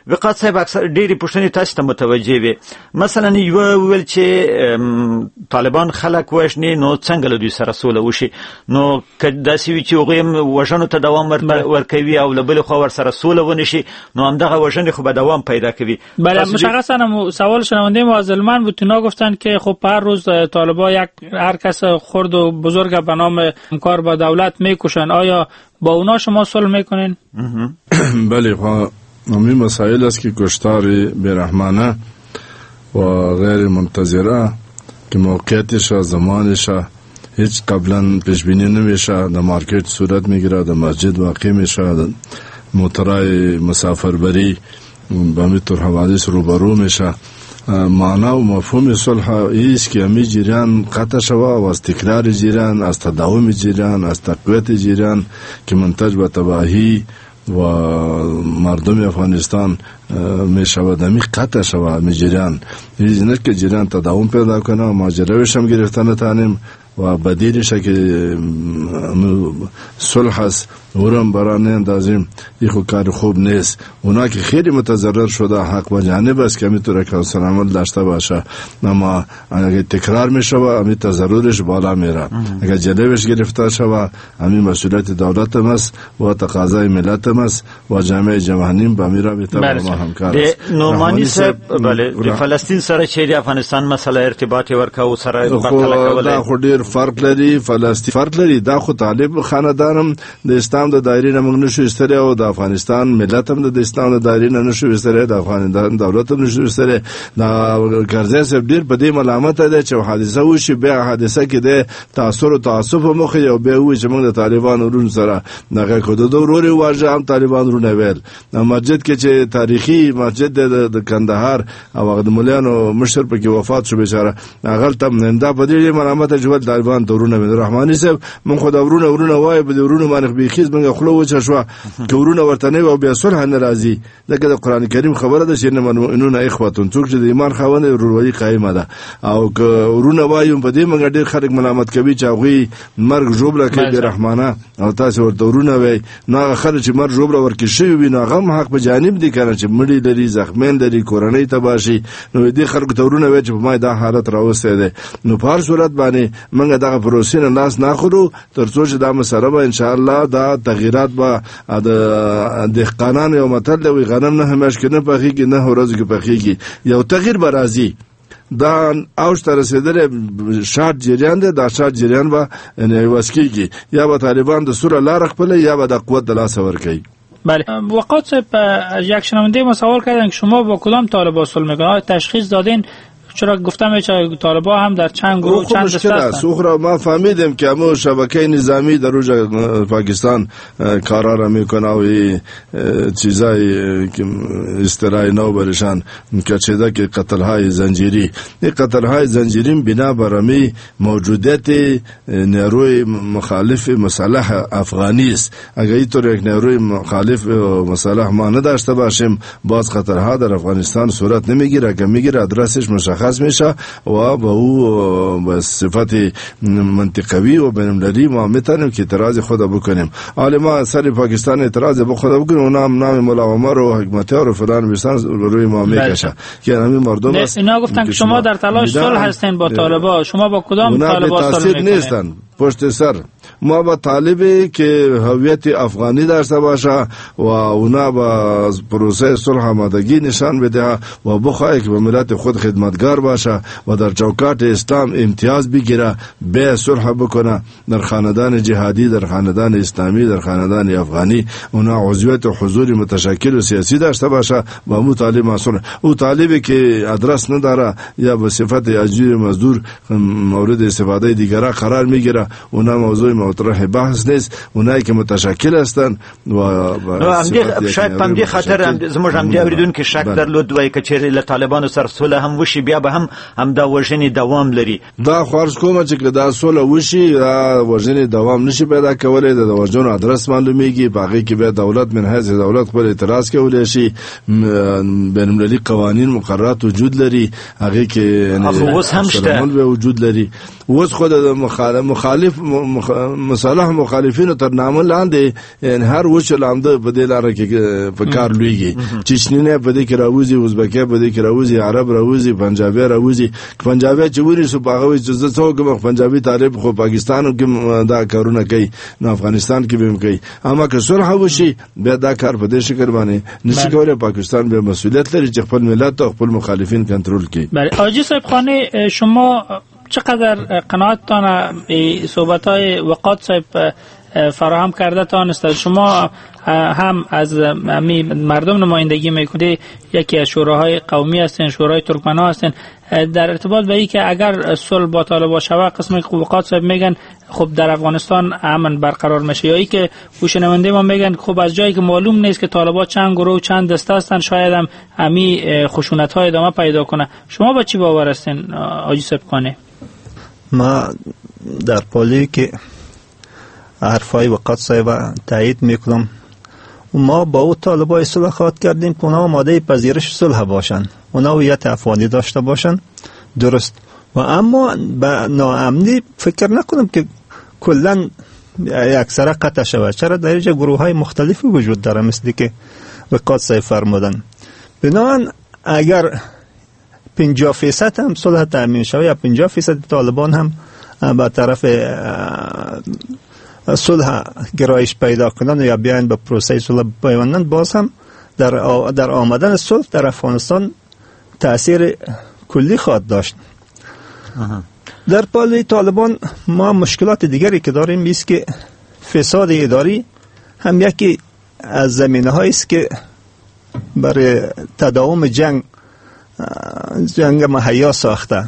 وقاص صاحب اکثر ډېری پوښتنې تاسو ته متوجه وي. مثلا یو ویل چې طالبان خلک وژني نو څنګه له دوی سره سوله وشي؟ نو که داسې وي چې هغوی هم وژنو ته دوام ورکوي او له بلې خوا ورسره سوله ونشي نو همدغه وژنې خب دوام پیدا کوي. بله مشخصا سوال شنونده ما از علمان بود اینا گفتن که خب هر روز طالبا یک هر کس خرد و بزرگ به نام کار با دولت میکشن، آیا با اونا شما صلح میکنین؟ بله همین مسائل است که کشتار بیرحمانه و غیر منتظره که موقعیتش و زمانش هیچ قبلا پیش بینی نمیشه، در مارکت صورت میگیره، در مسجد واقع میشه، موترای مسافربری به همین طور حوادث روبرو میشه. معنا و مفهوم صلح ایست که همین جریان قطع شوه و از تکرار جریان، از تداوم جریان، از تقویت جریان که منتج به تباهی و مردم افغانستان می شود همی قطع شود همی جریان این نه که جریان تداوم پیدا کنه و ماجراوش هم گرفته نتانیم و بدیلش که صلح است ورم برانه اندازیم این خود کار خوب نیست. اونا که خیلی متضرر شده حق و جانب است که همینطور که سلامت داشته باشه، اما اگه تکرار میشه همین تضررش بالا میره. اگه جلوش گرفته شود همین مسئولیت دولت هم است و تقاضای ملت هم است و جامعه جهانی به همین رابطه با ما همکار است. نعمانی صاحب بله د فلسطین سره چې د افغانستان مسله ارتباط ورکاو سره دا خو ډیر فرق لري. فلسطین فرق لري، دا خو طالب خاندانم د اسلام د دایره نه موږ نشو استره او د افغانستان ملت هم د اسلام د دایره نه نشو استره، د افغانستان دولت هم نشو استره. دا ګرځي سب ډیر په دې ملامت ده چې حادثه وشي، بیا حادثه کې د تاثیر او تعصب مخ یو به وي چې موږ د طالبانو ورون سره دغه کوډو وروري واجه هم طالبان ورونه ویل. مسجد کې چې تاریخي مسجد د کندهار او د مولانو مشر په کې وفات شو بیچاره هغه تم ننده په دې ملامت جوړ طالبان تورونه مې رحماني صاحب مونږ خو دا ورونه ورونه وای په دې ورونه باندې بيخیز مونږ خلو وچ شو که ورونه ورته نه او بیا صلح نه راځي. دغه د قران کریم خبره ده چې نه منونه اخواتون څوک چې د ایمان خاوند وروري قائمه ده او که ورونه وایو په دې مونږ ډېر خلک ملامت کوي چې هغه مرګ جوړه کوي رحمانه او تاسو ورته ورونه وای نه خلک چې مرګ جوړه ورکې شي وي نه غم حق په جانب دي کنه چې مړی لري زخمین لري کورنۍ تباشي نو دې خلکو ته ورونه وای چې په ما دا حالت راوسته ده. نو په هر صورت باندې مونږ دغه پروسې نه لاس نه خورو ترڅو چې دا مسله به ان شاء الله دا تغیرات به د دهقانانو یو متل وي غنم نه همش کې نه پخېږي نه ورځ کې پخېږي یو تغییر به راځي. دا اوج ته رسیدل شاد جریان ده، دا شاد جریان به وسکیږي یا به طالبان د سوره لار خپل یا به د قوت د لاس ورکړي. بله وقات صاحب یک شنونده ما سوال کردن که شما با کدام طالبان صلح میکنید؟ تشخیص دادین؟ چرا گفتم که طالبان هم در چند گروه چند دسته هستند؟ اخرى ما فهمیدم که همون شبکه نظامی در روز پاکستان کارا را میکنه و چیزای که استرای نو برشان که چیزا که قتل های زنجیری این قتل های زنجیری بنا بر همی موجودیت نیروی مخالف مسلح افغانی است. اگر اینطور یک نیروی مخالف مسلح ما نداشته باشیم باز خطرها در افغانستان صورت نمیگیره که میگیره ادرسش مشخص خاص میشه و با او به صفت منطقوی و بین‌المللی ما میتونیم که اعتراض خود بکنیم. حالا ما سر پاکستان اعتراض به خود بکنیم و نام نام مولا عمر و حکمتیار و فلان بیسان روی ما میکشه که همین مردم است. اینا گفتن که شما در تلاش صلح هستین با طالبان، شما با کدام طالبان صلح میکنید؟ پشت سر ما با طالبی که هویت افغانی داشته باشه و اونا با پروسه صلح آمادگی نشان بده و بخواه که به ملت خود خدمتگار باشه و در چوکات اسلام امتیاز بگیره به صلح بکنه در خاندان جهادی، در خاندان اسلامی، در خاندان افغانی اونا عضویت و حضور متشکل و سیاسی داشته باشه با مو طالب مسئول. او طالبی که ادرس نداره یا به صفت اجیر مزدور مورد استفاده دیگره قرار میگیره اونا موضوع مطرح بحث نیست. اونایی که متشکل هستند و همدې شاید په همدې خاطر زموږ همدې اوریدونکو شک درلود وای که چیرې له طالبانو سره صلح هم وشي بیا به هم همدا وژنې دوام لري. دا خارج کومه چې دا صلح وشي دا وژنې دوام نشي پیدا کولای. د وژنو ادرس معلومیږي باقي کې به دولت من حیث دولت خپل اعتراض کولی شي. بین‌المللي قوانین مقررات وجود لري هغه کې اوس هم شته وجود لري. اوس خو د مخالف مخالف مصالح مخالفینو تر نامه لاندې ان هر وچ لاندې په دې لار کې په کار لویږي چشنینه په دې کې راوځي ازبکي په دې کې راوځي عرب راوځي پنجابي راوځي پنجابي چې وري سو باغوي چې زه څوک پنجابي طالب خو پاکستان کې دا کارونه کوي نو افغانستان کې به هم کوي اما که صلح وشي بیا دا کار په دې شکل باندې نشي کولای پاکستان به مسئولیت لري چې خپل ملت او خپل مخالفین کنترل کړي. بله حاجی صاحب خانه شما چقدر قناعتتان به صحبت‌های وقات صاحب فراهم کرده تانست؟ شما هم از مردم نمایندگی میکنید، یکی از شوراهای قومی هستین، شورای ترکمن‌ها هستین، در ارتباط به این که اگر صلح با طالبان شود قسم وقات صاحب میگن خب در افغانستان امن برقرار میشه، یا ای که گوشنونده ما میگن خب از جایی که معلوم نیست که طالبان چند گروه و چند دسته هستن شاید هم امی خشونت های ادامه پیدا کنه. شما با چی باور هستین حاجی صاحب خانه؟ ما در پالی که حرفای وقات صاحب تایید میکنم، ما با او طالبای صلح خواهد کردیم که اونا آماده پذیرش صلح باشن، اونا هویت افغانی داشته باشن، درست، و اما به ناامنی فکر نکنم که کلا اکثر قطع شود. چرا در اینجا گروه های مختلفی وجود داره مثل که وقات صاحب فرمودن. بنابراین اگر پنجاه فیصد هم صلح تامین شود یا پنجاه فیصد طالبان هم به طرف صلح گرایش پیدا کنن یا بیان به پروسه صلح پیوندن، باز هم در در آمدن صلح در افغانستان تاثیر کلی خواهد داشت. در پالی طالبان ما مشکلات دیگری که داریم است که فساد اداری هم یکی از زمینه هایی است که برای تداوم جنگ جنگ مهیا ساخته.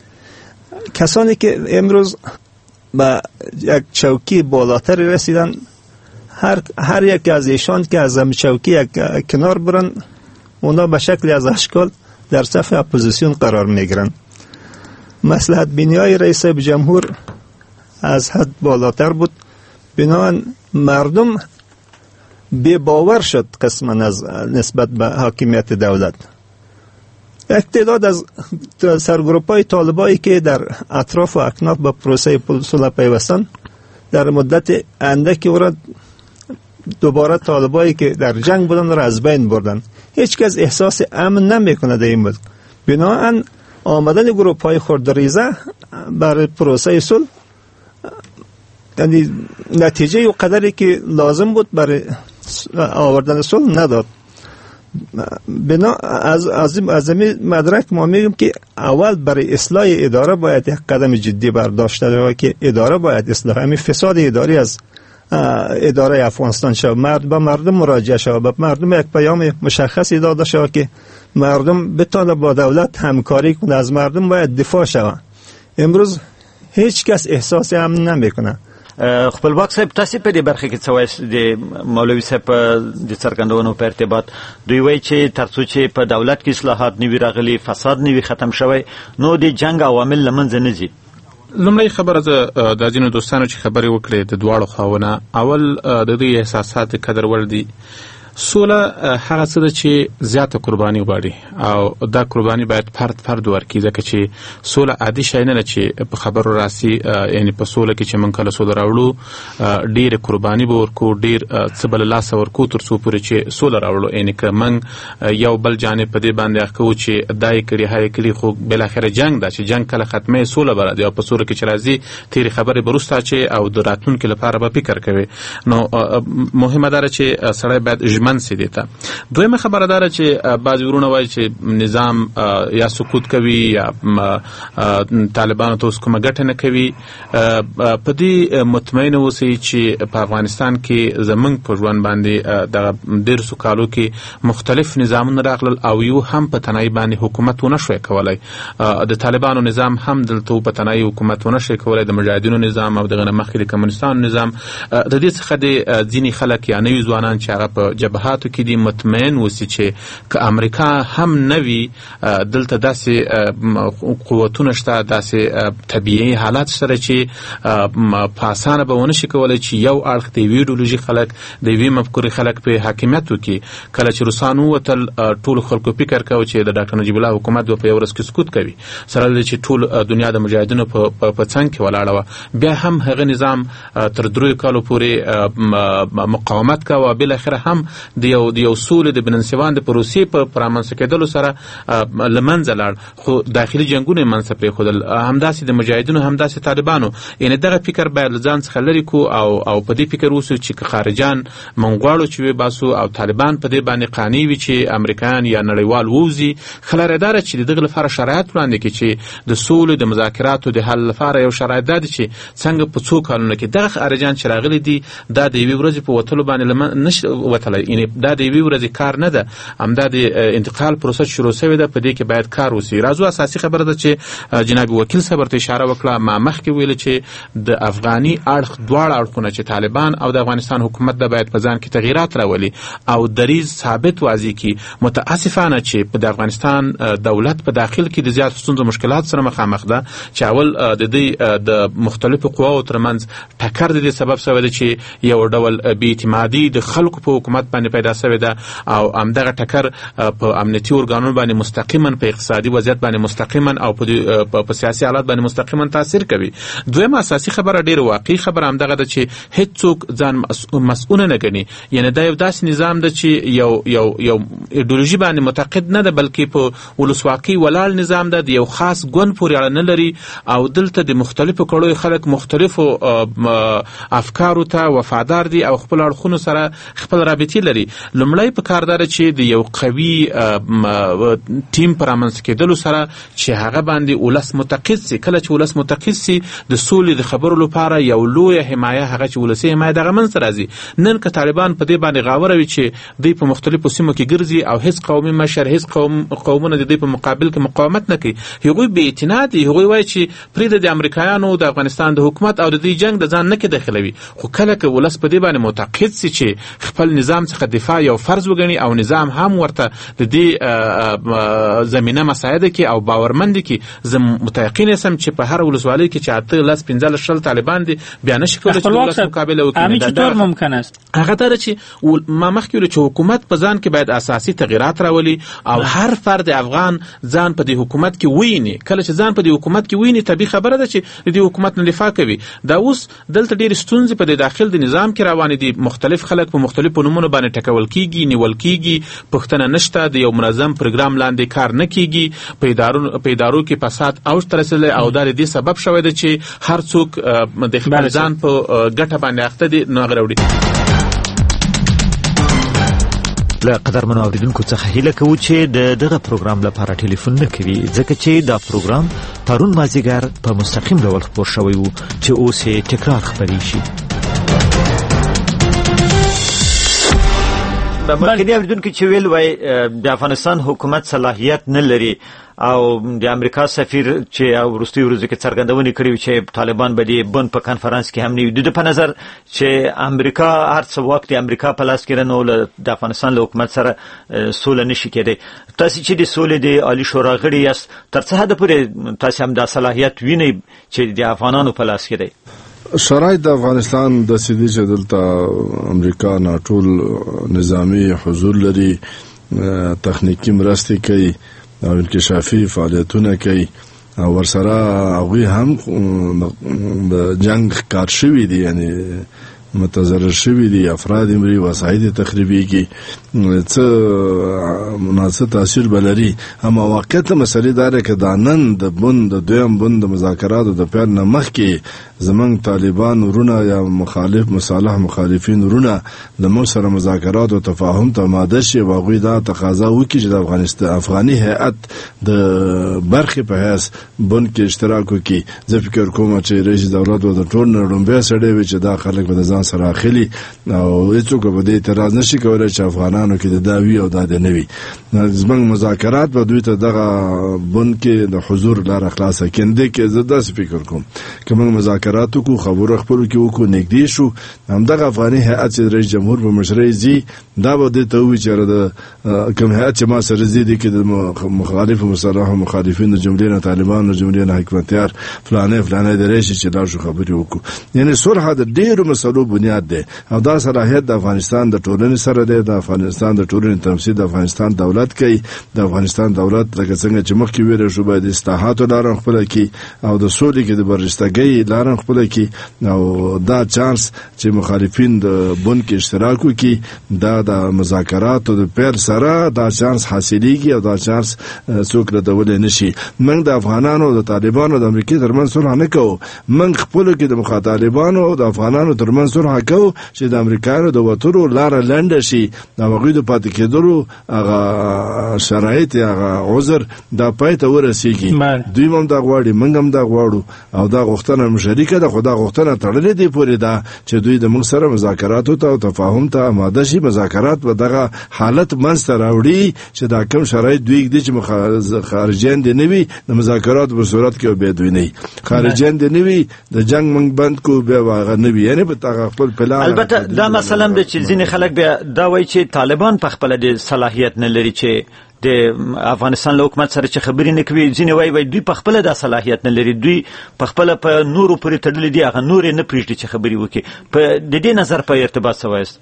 کسانی که امروز به یک چوکی بالاتر رسیدن، هر هر یک از ایشان که از چوکی یک کنار برن، اونا به شکل از اشکال در صف اپوزیسیون قرار میگیرن. مصلحت بینی های رئیس جمهور از حد بالاتر بود، بنابراین مردم بی باور شد قسما از نسبت به حاکمیت دولت. یک تعداد از سرگروپ‌های طالبایی که در اطراف و اکناف به پروسه صلح پیوستن، در مدت اندکی او را دوباره طالبایی که در جنگ بودن را از بین بردن. هیچ کس احساس امن نمیکنه در این ملک. بنابراین آمدن گروه‌های خردریزه برای پروسه صلح یعنی نتیجه و قدری که لازم بود برای آوردن صلح نداد. بنا از از از مدرک ما میگیم که اول برای اصلاح اداره باید یک قدم جدی برداشته شود که اداره باید اصلاح، همین فساد اداری از اداره افغانستان شود، مرد به مردم مراجعه شود، به مردم یک پیام مشخصی داده شود که مردم بتونه با دولت همکاری کنه، از مردم باید دفاع شود. امروز هیچ کس احساس امن نمیکنه. خپلواک صاحب تاسو په دې برخه کې څه وایي د مولوي صاحب د څرګندونو په ارتباط؟ دوی وایي چې ترڅو چې په دولت کې اصلاحات نوي راغلي، فساد نوي ختم شوی، نو د جنگ عوامل له منځه نه ځي. لومړی خبره زه د ځینو دوستانو چې خبرې وکړې د دواړو خواونه، اول د دوی احساسات قدر وړ دي. سوله هغه څه ده چې زیاته قرباني غواړي او دا قرباني باید فرد فرد ورکړي، ځکه چې سوله عادي شی نه ده چې په خبرو راسي. یعنی په سوله کې چې موږ کله سوله راوړو ډېرې قرباني به ورکړو، ډېر څه به له لاسه ورکړو تر څو پورې چې سوله راوړو. یعنی که موږ یو بل جانب په دې باندې اخ کوو چې دا یې کړي هغه یې کړي، خو بالاخره جنګ ده چې جنګ کله ختمه سوله به راځي او په سوله کې چې راځي تېرې خبرې به وروسته اچي او د راتلونکي لپاره به فکر کوي. نو مهمه ده چې سړی باید من سي دیتا. دویمه خبره داره چې بعضی ورونه وایي چې نظام یا سقوط کوي یا طالبانو ته اوس کومه ګټه نه کوي. په دې مطمئن اوسئ چې په افغانستان کې زمونږ په ژوند باندې د ډېرو کالو کې مختلف نظامونه راغلل او یو هم په تنهایي باندې حکومت ونه شوی کولی. د طالبانو نظام هم دلته په تنهایي حکومت ونه شوی کولی، د مجاهدینو نظام او دغه نه مخکې د کمونستانو نظام. د دې څخه د ځینې خلک یا نوي ځوانان چې هغه په جبهه مشابهاتو کې دي مطمئن اوسي چې که امریکا هم نوي دلته داسې قوتونه شته داسې طبیعي حالات سره چې په اسانه به ونه شي کولی چې یو اړخ د یوې ایډیولوژي خلک د یوې مفکورې خلک په حاکمیت وکړي. کله چې روسان ووتل ټولو خلکو فکر کوي چې د ډاکټر نجیب الله حکومت به په یو ورځ کې سقوط کوي سره له چې ټول دنیا د مجاهدینو په څنګ کې ولاړه وه. بیا هم هغه نظام تر دریو کالو پورې مقاومت کوه بالاخره هم د یو د یو سولې د بنسوان د پروسې په رامنځته کېدلو سره له منځه لاړ خو داخلي جنګونه یې منځته پرېښودل. همداسې د مجاهدینو همداسې طالبانو یعنې دغه فکر باید له ځان څخه لرې کړو او او په دې فکر اوسو چې که خارجان موږ غواړو چې وباسو او طالبان په دې باندې قانع وي چې امریکایان یا نړیوال ووځي ښه لاره دا ده چې د دغه لپاره شرایط وړاندې کړي چې د سولې د مذاکراتو د حل لپاره یو شرایط دا دی چې څنګه په څو کالونو کې دغه خارجان چې راغلي دي دا د یوې ورځې په وتلو باندې نشي وتلی یعنې دا د یوې ورځې کار نه ده همدا د انتقال پروسه شروع شوې ده په دې کې باید کار وشي. راځو اساسي خبره ده چې جناب وکیل صاحب ورته اشاره وکړه ما مخکې ویل چې د افغاني اړخ دواړه اړخونه چې طالبان او د افغانستان حکومت ده باید په ځان کې تغییرات راولي او دریځ ثابت واضح کړي. متاسفانه چې په د افغانستان دولت په داخل کې د زیاتو ستونزو مشکلات سره مخامخ ده چې اول د دې د مختلفو قواو ترمنځ ټکر د دې سبب شوی دی چې یو ډول بې اعتمادي د خلکو په حکومت باندې پیدا شوې ده او همدغه ټکر په امنیتي ارګانونو باندې مستقیما په اقتصادي وضعیت باندې مستقیما او په سیاسي حالات باندې مستقیما تاثیر کوي. دویمه اساسي خبره ډېره واقعي خبره همدغه ده چې هیڅوک ځان مسؤل نه ګڼي یعنې دا یو داسې نظام ده چې یو یو یو ایډیولوژي باندې معتقد نه ده بلکې په ولسواکۍ ولاړ نظام ده د یو خاص ګوند پورې اړه نه لري او دلته د مختلفو کړیو خلک مختلفو افکارو ته وفادار دي او خپل اړخونو سره خپل رابطې لري. لومړی په کار ده چې د یو قوي ټیم په رامنځته کېدلو سره چې هغه باندې ولس متقید سي. کله چې ولس متقید سي د سولې د خبرو لپاره یو لویه حمایه هغه چې ولسي حمایه دغه منځته راځي. نن که طالبان په دې باندې غاوره وي چې دوی په مختلفو سیمو کې ګرځي او هیڅ قومي مشر هیڅ قوم قومونه د دوی په مقابل کې مقاومت نه کوي هغوی بې اعتنا دي هغوی وایي چې پرېږده د امریکایانو د افغانستان د حکومت او د دې جنګ د ځان نه کې داخلوي. خو کله که ولس په دې باندې معتقد سي چې خپل نظام څخه دفاع یو فرض وګڼي او نظام هم ورته د دې زمینه مساعده کړي او باورمند کړي زه متیقن یم چې په هر ولسوالۍ کې چې اته لس پنځلس شل طالبان دي بیا نشي کولی چې د ولس مقابله وکړي. چطور ممکن است؟ هغه دا چې ما مخکې ویل چې حکومت په ځان کې باید اساسي تغییرات راولي او هر فرد افغان ځان په دې حکومت کې ویني. کله چې ځان په دې حکومت کې ویني طبیعي خبره ده چې د دې حکومت نه دفاع کوي. دا اوس دلته ډېرې ستونزې په داخل د نظام کې روانې دي. مختلف خلک په مختلفو نومونو باندې ټکول کېږي نیول کېږي پوښتنه نشته د یو منظم پروګرام لاندې کار نه کېږي. په ادارو په ادارو کې فساد اوج ته رسېدلی او دا د دې سبب شوی ده چې هر څوک د خپل ځان په ګټه باندې اخته دي نو هغه راوړي. له قدرمنو اوریدونکو څخه هیله کوو چې د دغه پروګرام لپاره ټلیفون نه کوي ځکه چې دا پروګرام پرون مازدیګر په مستقیم ډول خپور شوی و چې اوس یې تکرار خپرې شي. مخکې اوریدونکو چې ویل وای د افغانستان حکومت صلاحیت نه لري او د امریکا سفیر چې وروستي ورځو کې څرګندونې کړې چې طالبان به د بن په کانفرنس کې هم نه وي. د په نظر چې امریکا هر څه وخت د امریکا په لاس کې نو د افغانستان له حکومت سره سوله نشي کېدی. تاسو چې د سولې د عالی شورا غړي یاست تر څه حد پورې تاسو هم د صلاحیت وینئ چې د افغانانو په لاس کې دی؟ شرایط د افغانستان د سیدی چې دلته امریکا نه ټول نظامی حضور لري تخنیکی مرستې کوي او انکشافي فعالیتونه کوي او ورسره هغوی هم د جنگ کار شوي دي یعنی متضرر شوي دي افراد مري وسایل تخریبي څه مناسب تاثیر بلري. اما واقعیت مسلې دا ده چې دا نن د بند د دویم بند مذاکراتو د پیل نه مخکې زمونږ طالبان ورونه یا مخالف مصالح مخالفین ورونه د موږ سره مذاکرات او تفاهم ته ماده شي او هغوی دا تقاضا وکړي چې د افغانستان افغاني هیئت د برخې په حیث بند کې اشتراک وکړي. زه فکر کوم چې رئیس دولت و د ټول نه لومبی سړی وي چې دا خلک به د ځان سره اخلي او هیڅوک به دې اعتراض نشي کولی چې افغانانو کې د دا وي او دا د نه وي. زمونږ مذاکرات به دوی ته دغه بند کې د حضور لاره خلاصه کیندې کې زه داسې فکر کوم که موږ مذاکرات مذاکرات کو خبرو خپل کې وکړو نږدې شو همدغه افغاني هیئت چې رئیس جمهور په مشرۍ زی دا به د تووی چې د کوم هیئت چې ما سره زی دي کې د مخالف مصالح او مخالفین جمهوریت نه طالبان او جمهوریت نه حکومتیار فلانه فلانه د رئیس چې دا شو خبرې وکړو یعنی صلح د ډیرو مسلو بنیاد ده او دا صلاحیت د افغانستان د ټولنې سره ده د افغانستان د ټولنې تمثيل د افغانستان دولت کوي د افغانستان دولت لکه څنګه چې مخکې ویل شو باید اصلاحات لارن خپل کی او د سولې کې د برجستګۍ لارن خپل کی او دا چانس چې مخالفین د بن کې اشتراک وکړي دا د مذاکرات او د پیر سره دا چانس حاصلېږي او دا چانس څوک ردول نشي موږ د افغانانو او د طالبانو د امریکای ترمنځ صلح نه کوو موږ خپل کې د مخاطبانو او د افغانانو ترمنځ صلح کوو چې د امریکایانو د وټرو لار لنډ شي دا وغوی د پاتې کېدلو هغه شرایط هغه عذر دا پای ته ورسیږي دوی هم دا غواړي موږ هم دا غواړو او دا غوښتنه مشارکه ده خدا غوښتنه تړلې دی پورې دا چې دوی د موږ سره مذاکرات او تفاهم ته آماده شي مذاکرات به دغه حالت منځ ته راوړي چې دا کوم شرایط دوی دي چې خارجین دي نه وي د مذاکرات په صورت کې به دوی نه خارجین دي نه وي د جنگ منګ بند کو به واغ نه وي یعنی په تاغ خپل پلان البته دا مثلا د چې ځینې خلک بیا دا وایي چې طالبان په خپل د صلاحیت نه لري چې د افغانستان له حکومت سره چې خبرې نه کوي ځینې وایي وایي دوی په خپل د صلاحیت نه لري دوی په خپل په نورو پورې تړلي دي هغه نور نه پرېږدي چې خبرې وکړي په د دې نظر په ارتباط څه وایست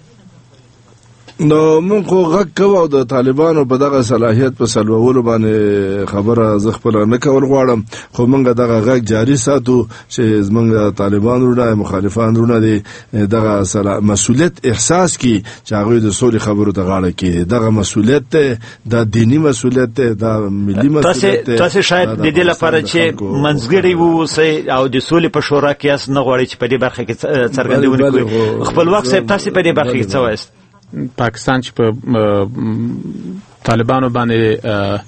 نو موږ خو غږ کوو او د طالبانو په دغه صلاحیت په سلبولو باندې خبره زه خپل نه کول غواړم خو موږ دغه غږ جاری ساتو چې موږ طالبانو نه مخالفانو نه دي دغه مسؤلیت احساس کی چې هغه د سولې خبرو ته غاړه کوي دغه مسؤلیت ته د دینی مسؤلیت ته د ملي مسؤلیت ته تاسو شاید د دې لپاره چې منځګړی ووسی او د سولې په شورا کې اس نه غواړي چې په دې برخه کې څرګندونه کوي خپلواک صاحب تاسو په دې برخه کې څه وایست پاکستان چې په طالبانو باندې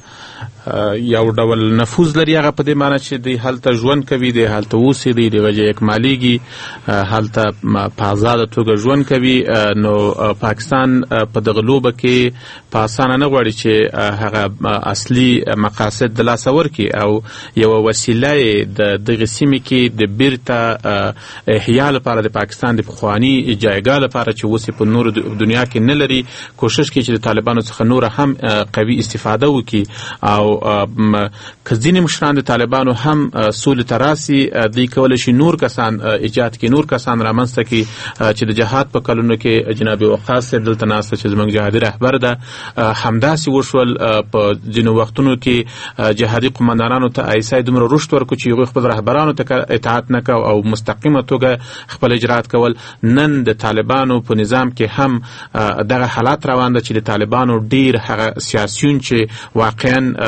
یو ډول نفوذ لري هغه په دې معنی چې د حالت ژوند کوي د حالت اوسې دی د وجه اکماليږي حالت په آزاد توګه ژوند کوي نو پاکستان په دغه لوبه کې په اسانه نه غواړي چې هغه اصلي مقاصد د لاس ورکړي او یو وسیله د دغه سیمې کې د بیرته احیا لپاره د پاکستان د پخوانی جایګاه لپاره چې اوس په نور دنیا کې نه لري کوشش کوي چې د طالبانو څخه نور هم قوي استفاده وکړي او کزینی مشران د طالبانو هم سول تراسی دی کول شي نور کسان ایجاد کی نور کسان رامنځته کی چې د جهاد په کلونو کې جناب وقاص دلته ناسته چې زموږ جهادي رهبر ده همداسي وشول په جنو وختونو کې جهادي قومندانانو ته ایسای دومره رشد ورکو چې یو خپل رهبرانو ته اطاعت نکاو او مستقیمه توګه خپل اجرات کول نن د طالبانو په نظام کې هم دغه حالات روان دي چې د طالبانو ډیر هغه سیاسيون چې واقعا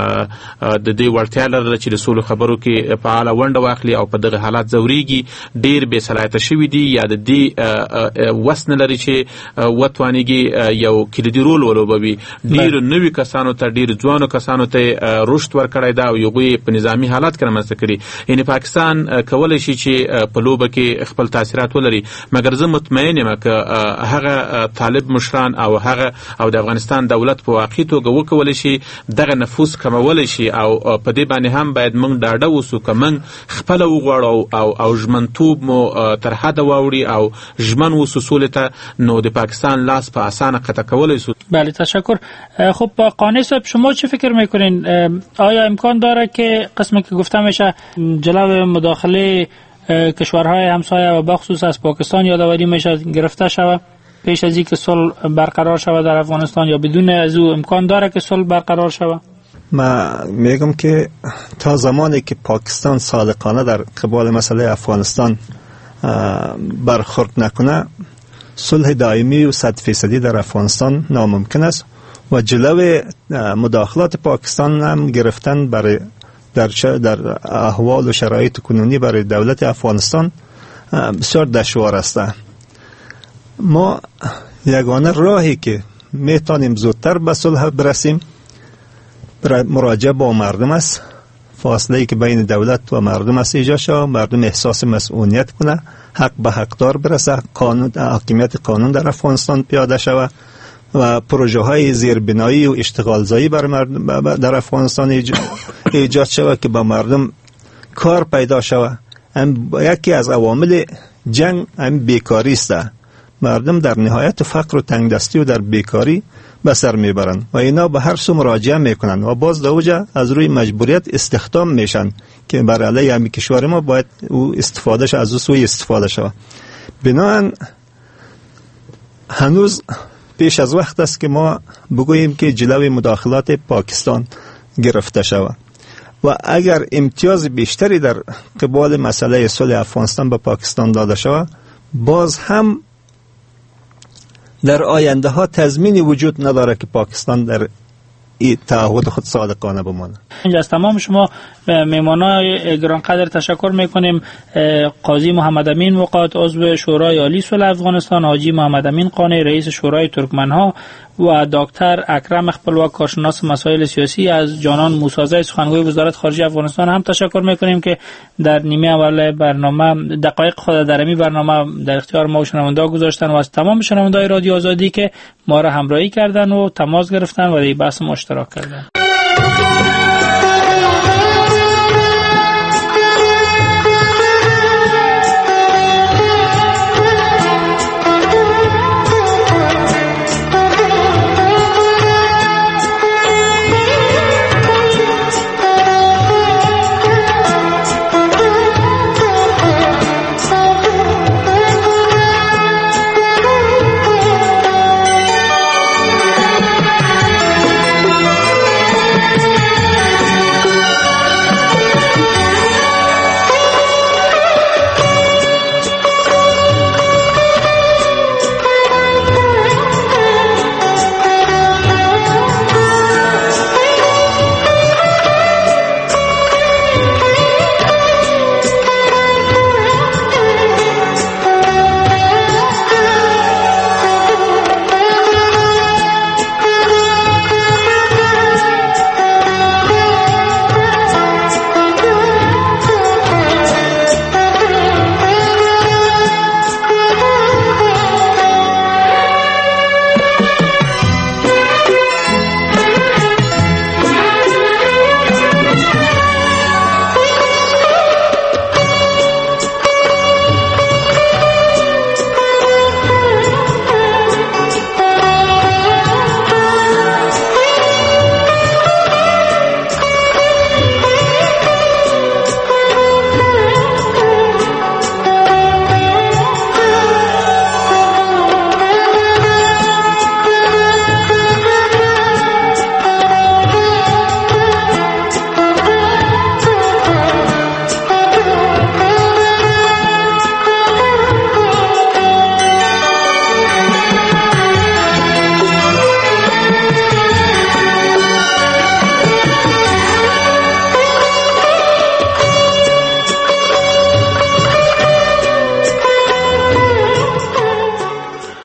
د دې وړتیا لرله چې د سولو خبرو کې فعاله ونډه واخلي او په دغه حالات ځوريږي ډیر بې صلاحیته شوي دي یا د دې وس نه لري چې وتوانیږي یو کلیدي رول ولوبوي ډیر نوي کسانو ته ډیر ځوانو کسانو ته رشد ورکړی دا او یوه په نظامی حالات کې رامنځته کړي یعنی پاکستان کولای شي چې په لوبه کې خپل تاثیرات ولري مګر زه مطمئن یم چې هغه طالب مشران او هغه او د افغانستان دولت په واقعي توګه وکولای شي دغه نفوذ کمول شي او په دې باندې هم باید موږ ډاډه اوسو که موږ خپله وغواړو او او ژمنتوب مو تر حده واوړي او ژمن اوسو سولې ته نو د پاکستان لاس په اسانه قطع کولی شو. بله تشکر. خب قانع صاحب شما چه فکر میکنین آیا امکان داره که قسمی که گفته میشه جلو مداخله کشورهای همسایه و بخصوص از پاکستان یادآوری میشه گرفته شود پیش از اینکه صلح برقرار شود در افغانستان یا بدون از او امکان داره که صلح برقرار شود؟ من میگم که تا زمانی که پاکستان صادقانه در قبال مسئله افغانستان برخورد نکنه صلح دائمی و صد فیصدی در افغانستان ناممکن است و جلو مداخلات پاکستان هم گرفتن برای در در احوال و شرایط کنونی برای دولت افغانستان بسیار دشوار است. ما یگانه راهی که میتونیم زودتر به صلح برسیم مراجعه با مردم است. فاصله که بین دولت و مردم است ایجاد شود، مردم احساس مسئولیت کنه، حق به حقدار برسه، قانون حاکمیت قانون در افغانستان پیاده شود و پروژه های زیربنایی و اشتغالزایی بر مردم در افغانستان ایجاد شود که با مردم کار پیدا شود. یکی از عوامل جنگ هم بیکاری است. مردم در نهایت فقر و تنگدستی و در بیکاری به سر میبرند و اینا به هر سو مراجعه میکنن و باز دوجه از روی مجبوریت استخدام میشن که بر علیه همین کشور ما باید او استفادهش از او سوی استفاده شود. بنابراین هنوز پیش از وقت است که ما بگوییم که جلوی مداخلات پاکستان گرفته شود و اگر امتیاز بیشتری در قبال مسئله صلح افغانستان به پاکستان داده شود، باز هم در آینده ها تضمینی وجود نداره که پاکستان در این تعهد خود صادقانه بمانه. از تمام شما میمانای گرانقدر تشکر میکنیم. قاضی محمد امین مقاد عضو شورای عالی صلح افغانستان، حاجی محمد امین قانی رئیس شورای ترکمنها و دکتر اکرم خپلواک کارشناس مسائل سیاسی از جانان موسازی سخنگوی وزارت خارجه افغانستان هم تشکر میکنیم که در نیمه اول برنامه دقایق خود در این برنامه در اختیار ما و شنونده گذاشتن و از تمام شنونده‌های رادیو آزادی که ما را همراهی کردن و تماس گرفتن و در بحث ما اشتراک کردن.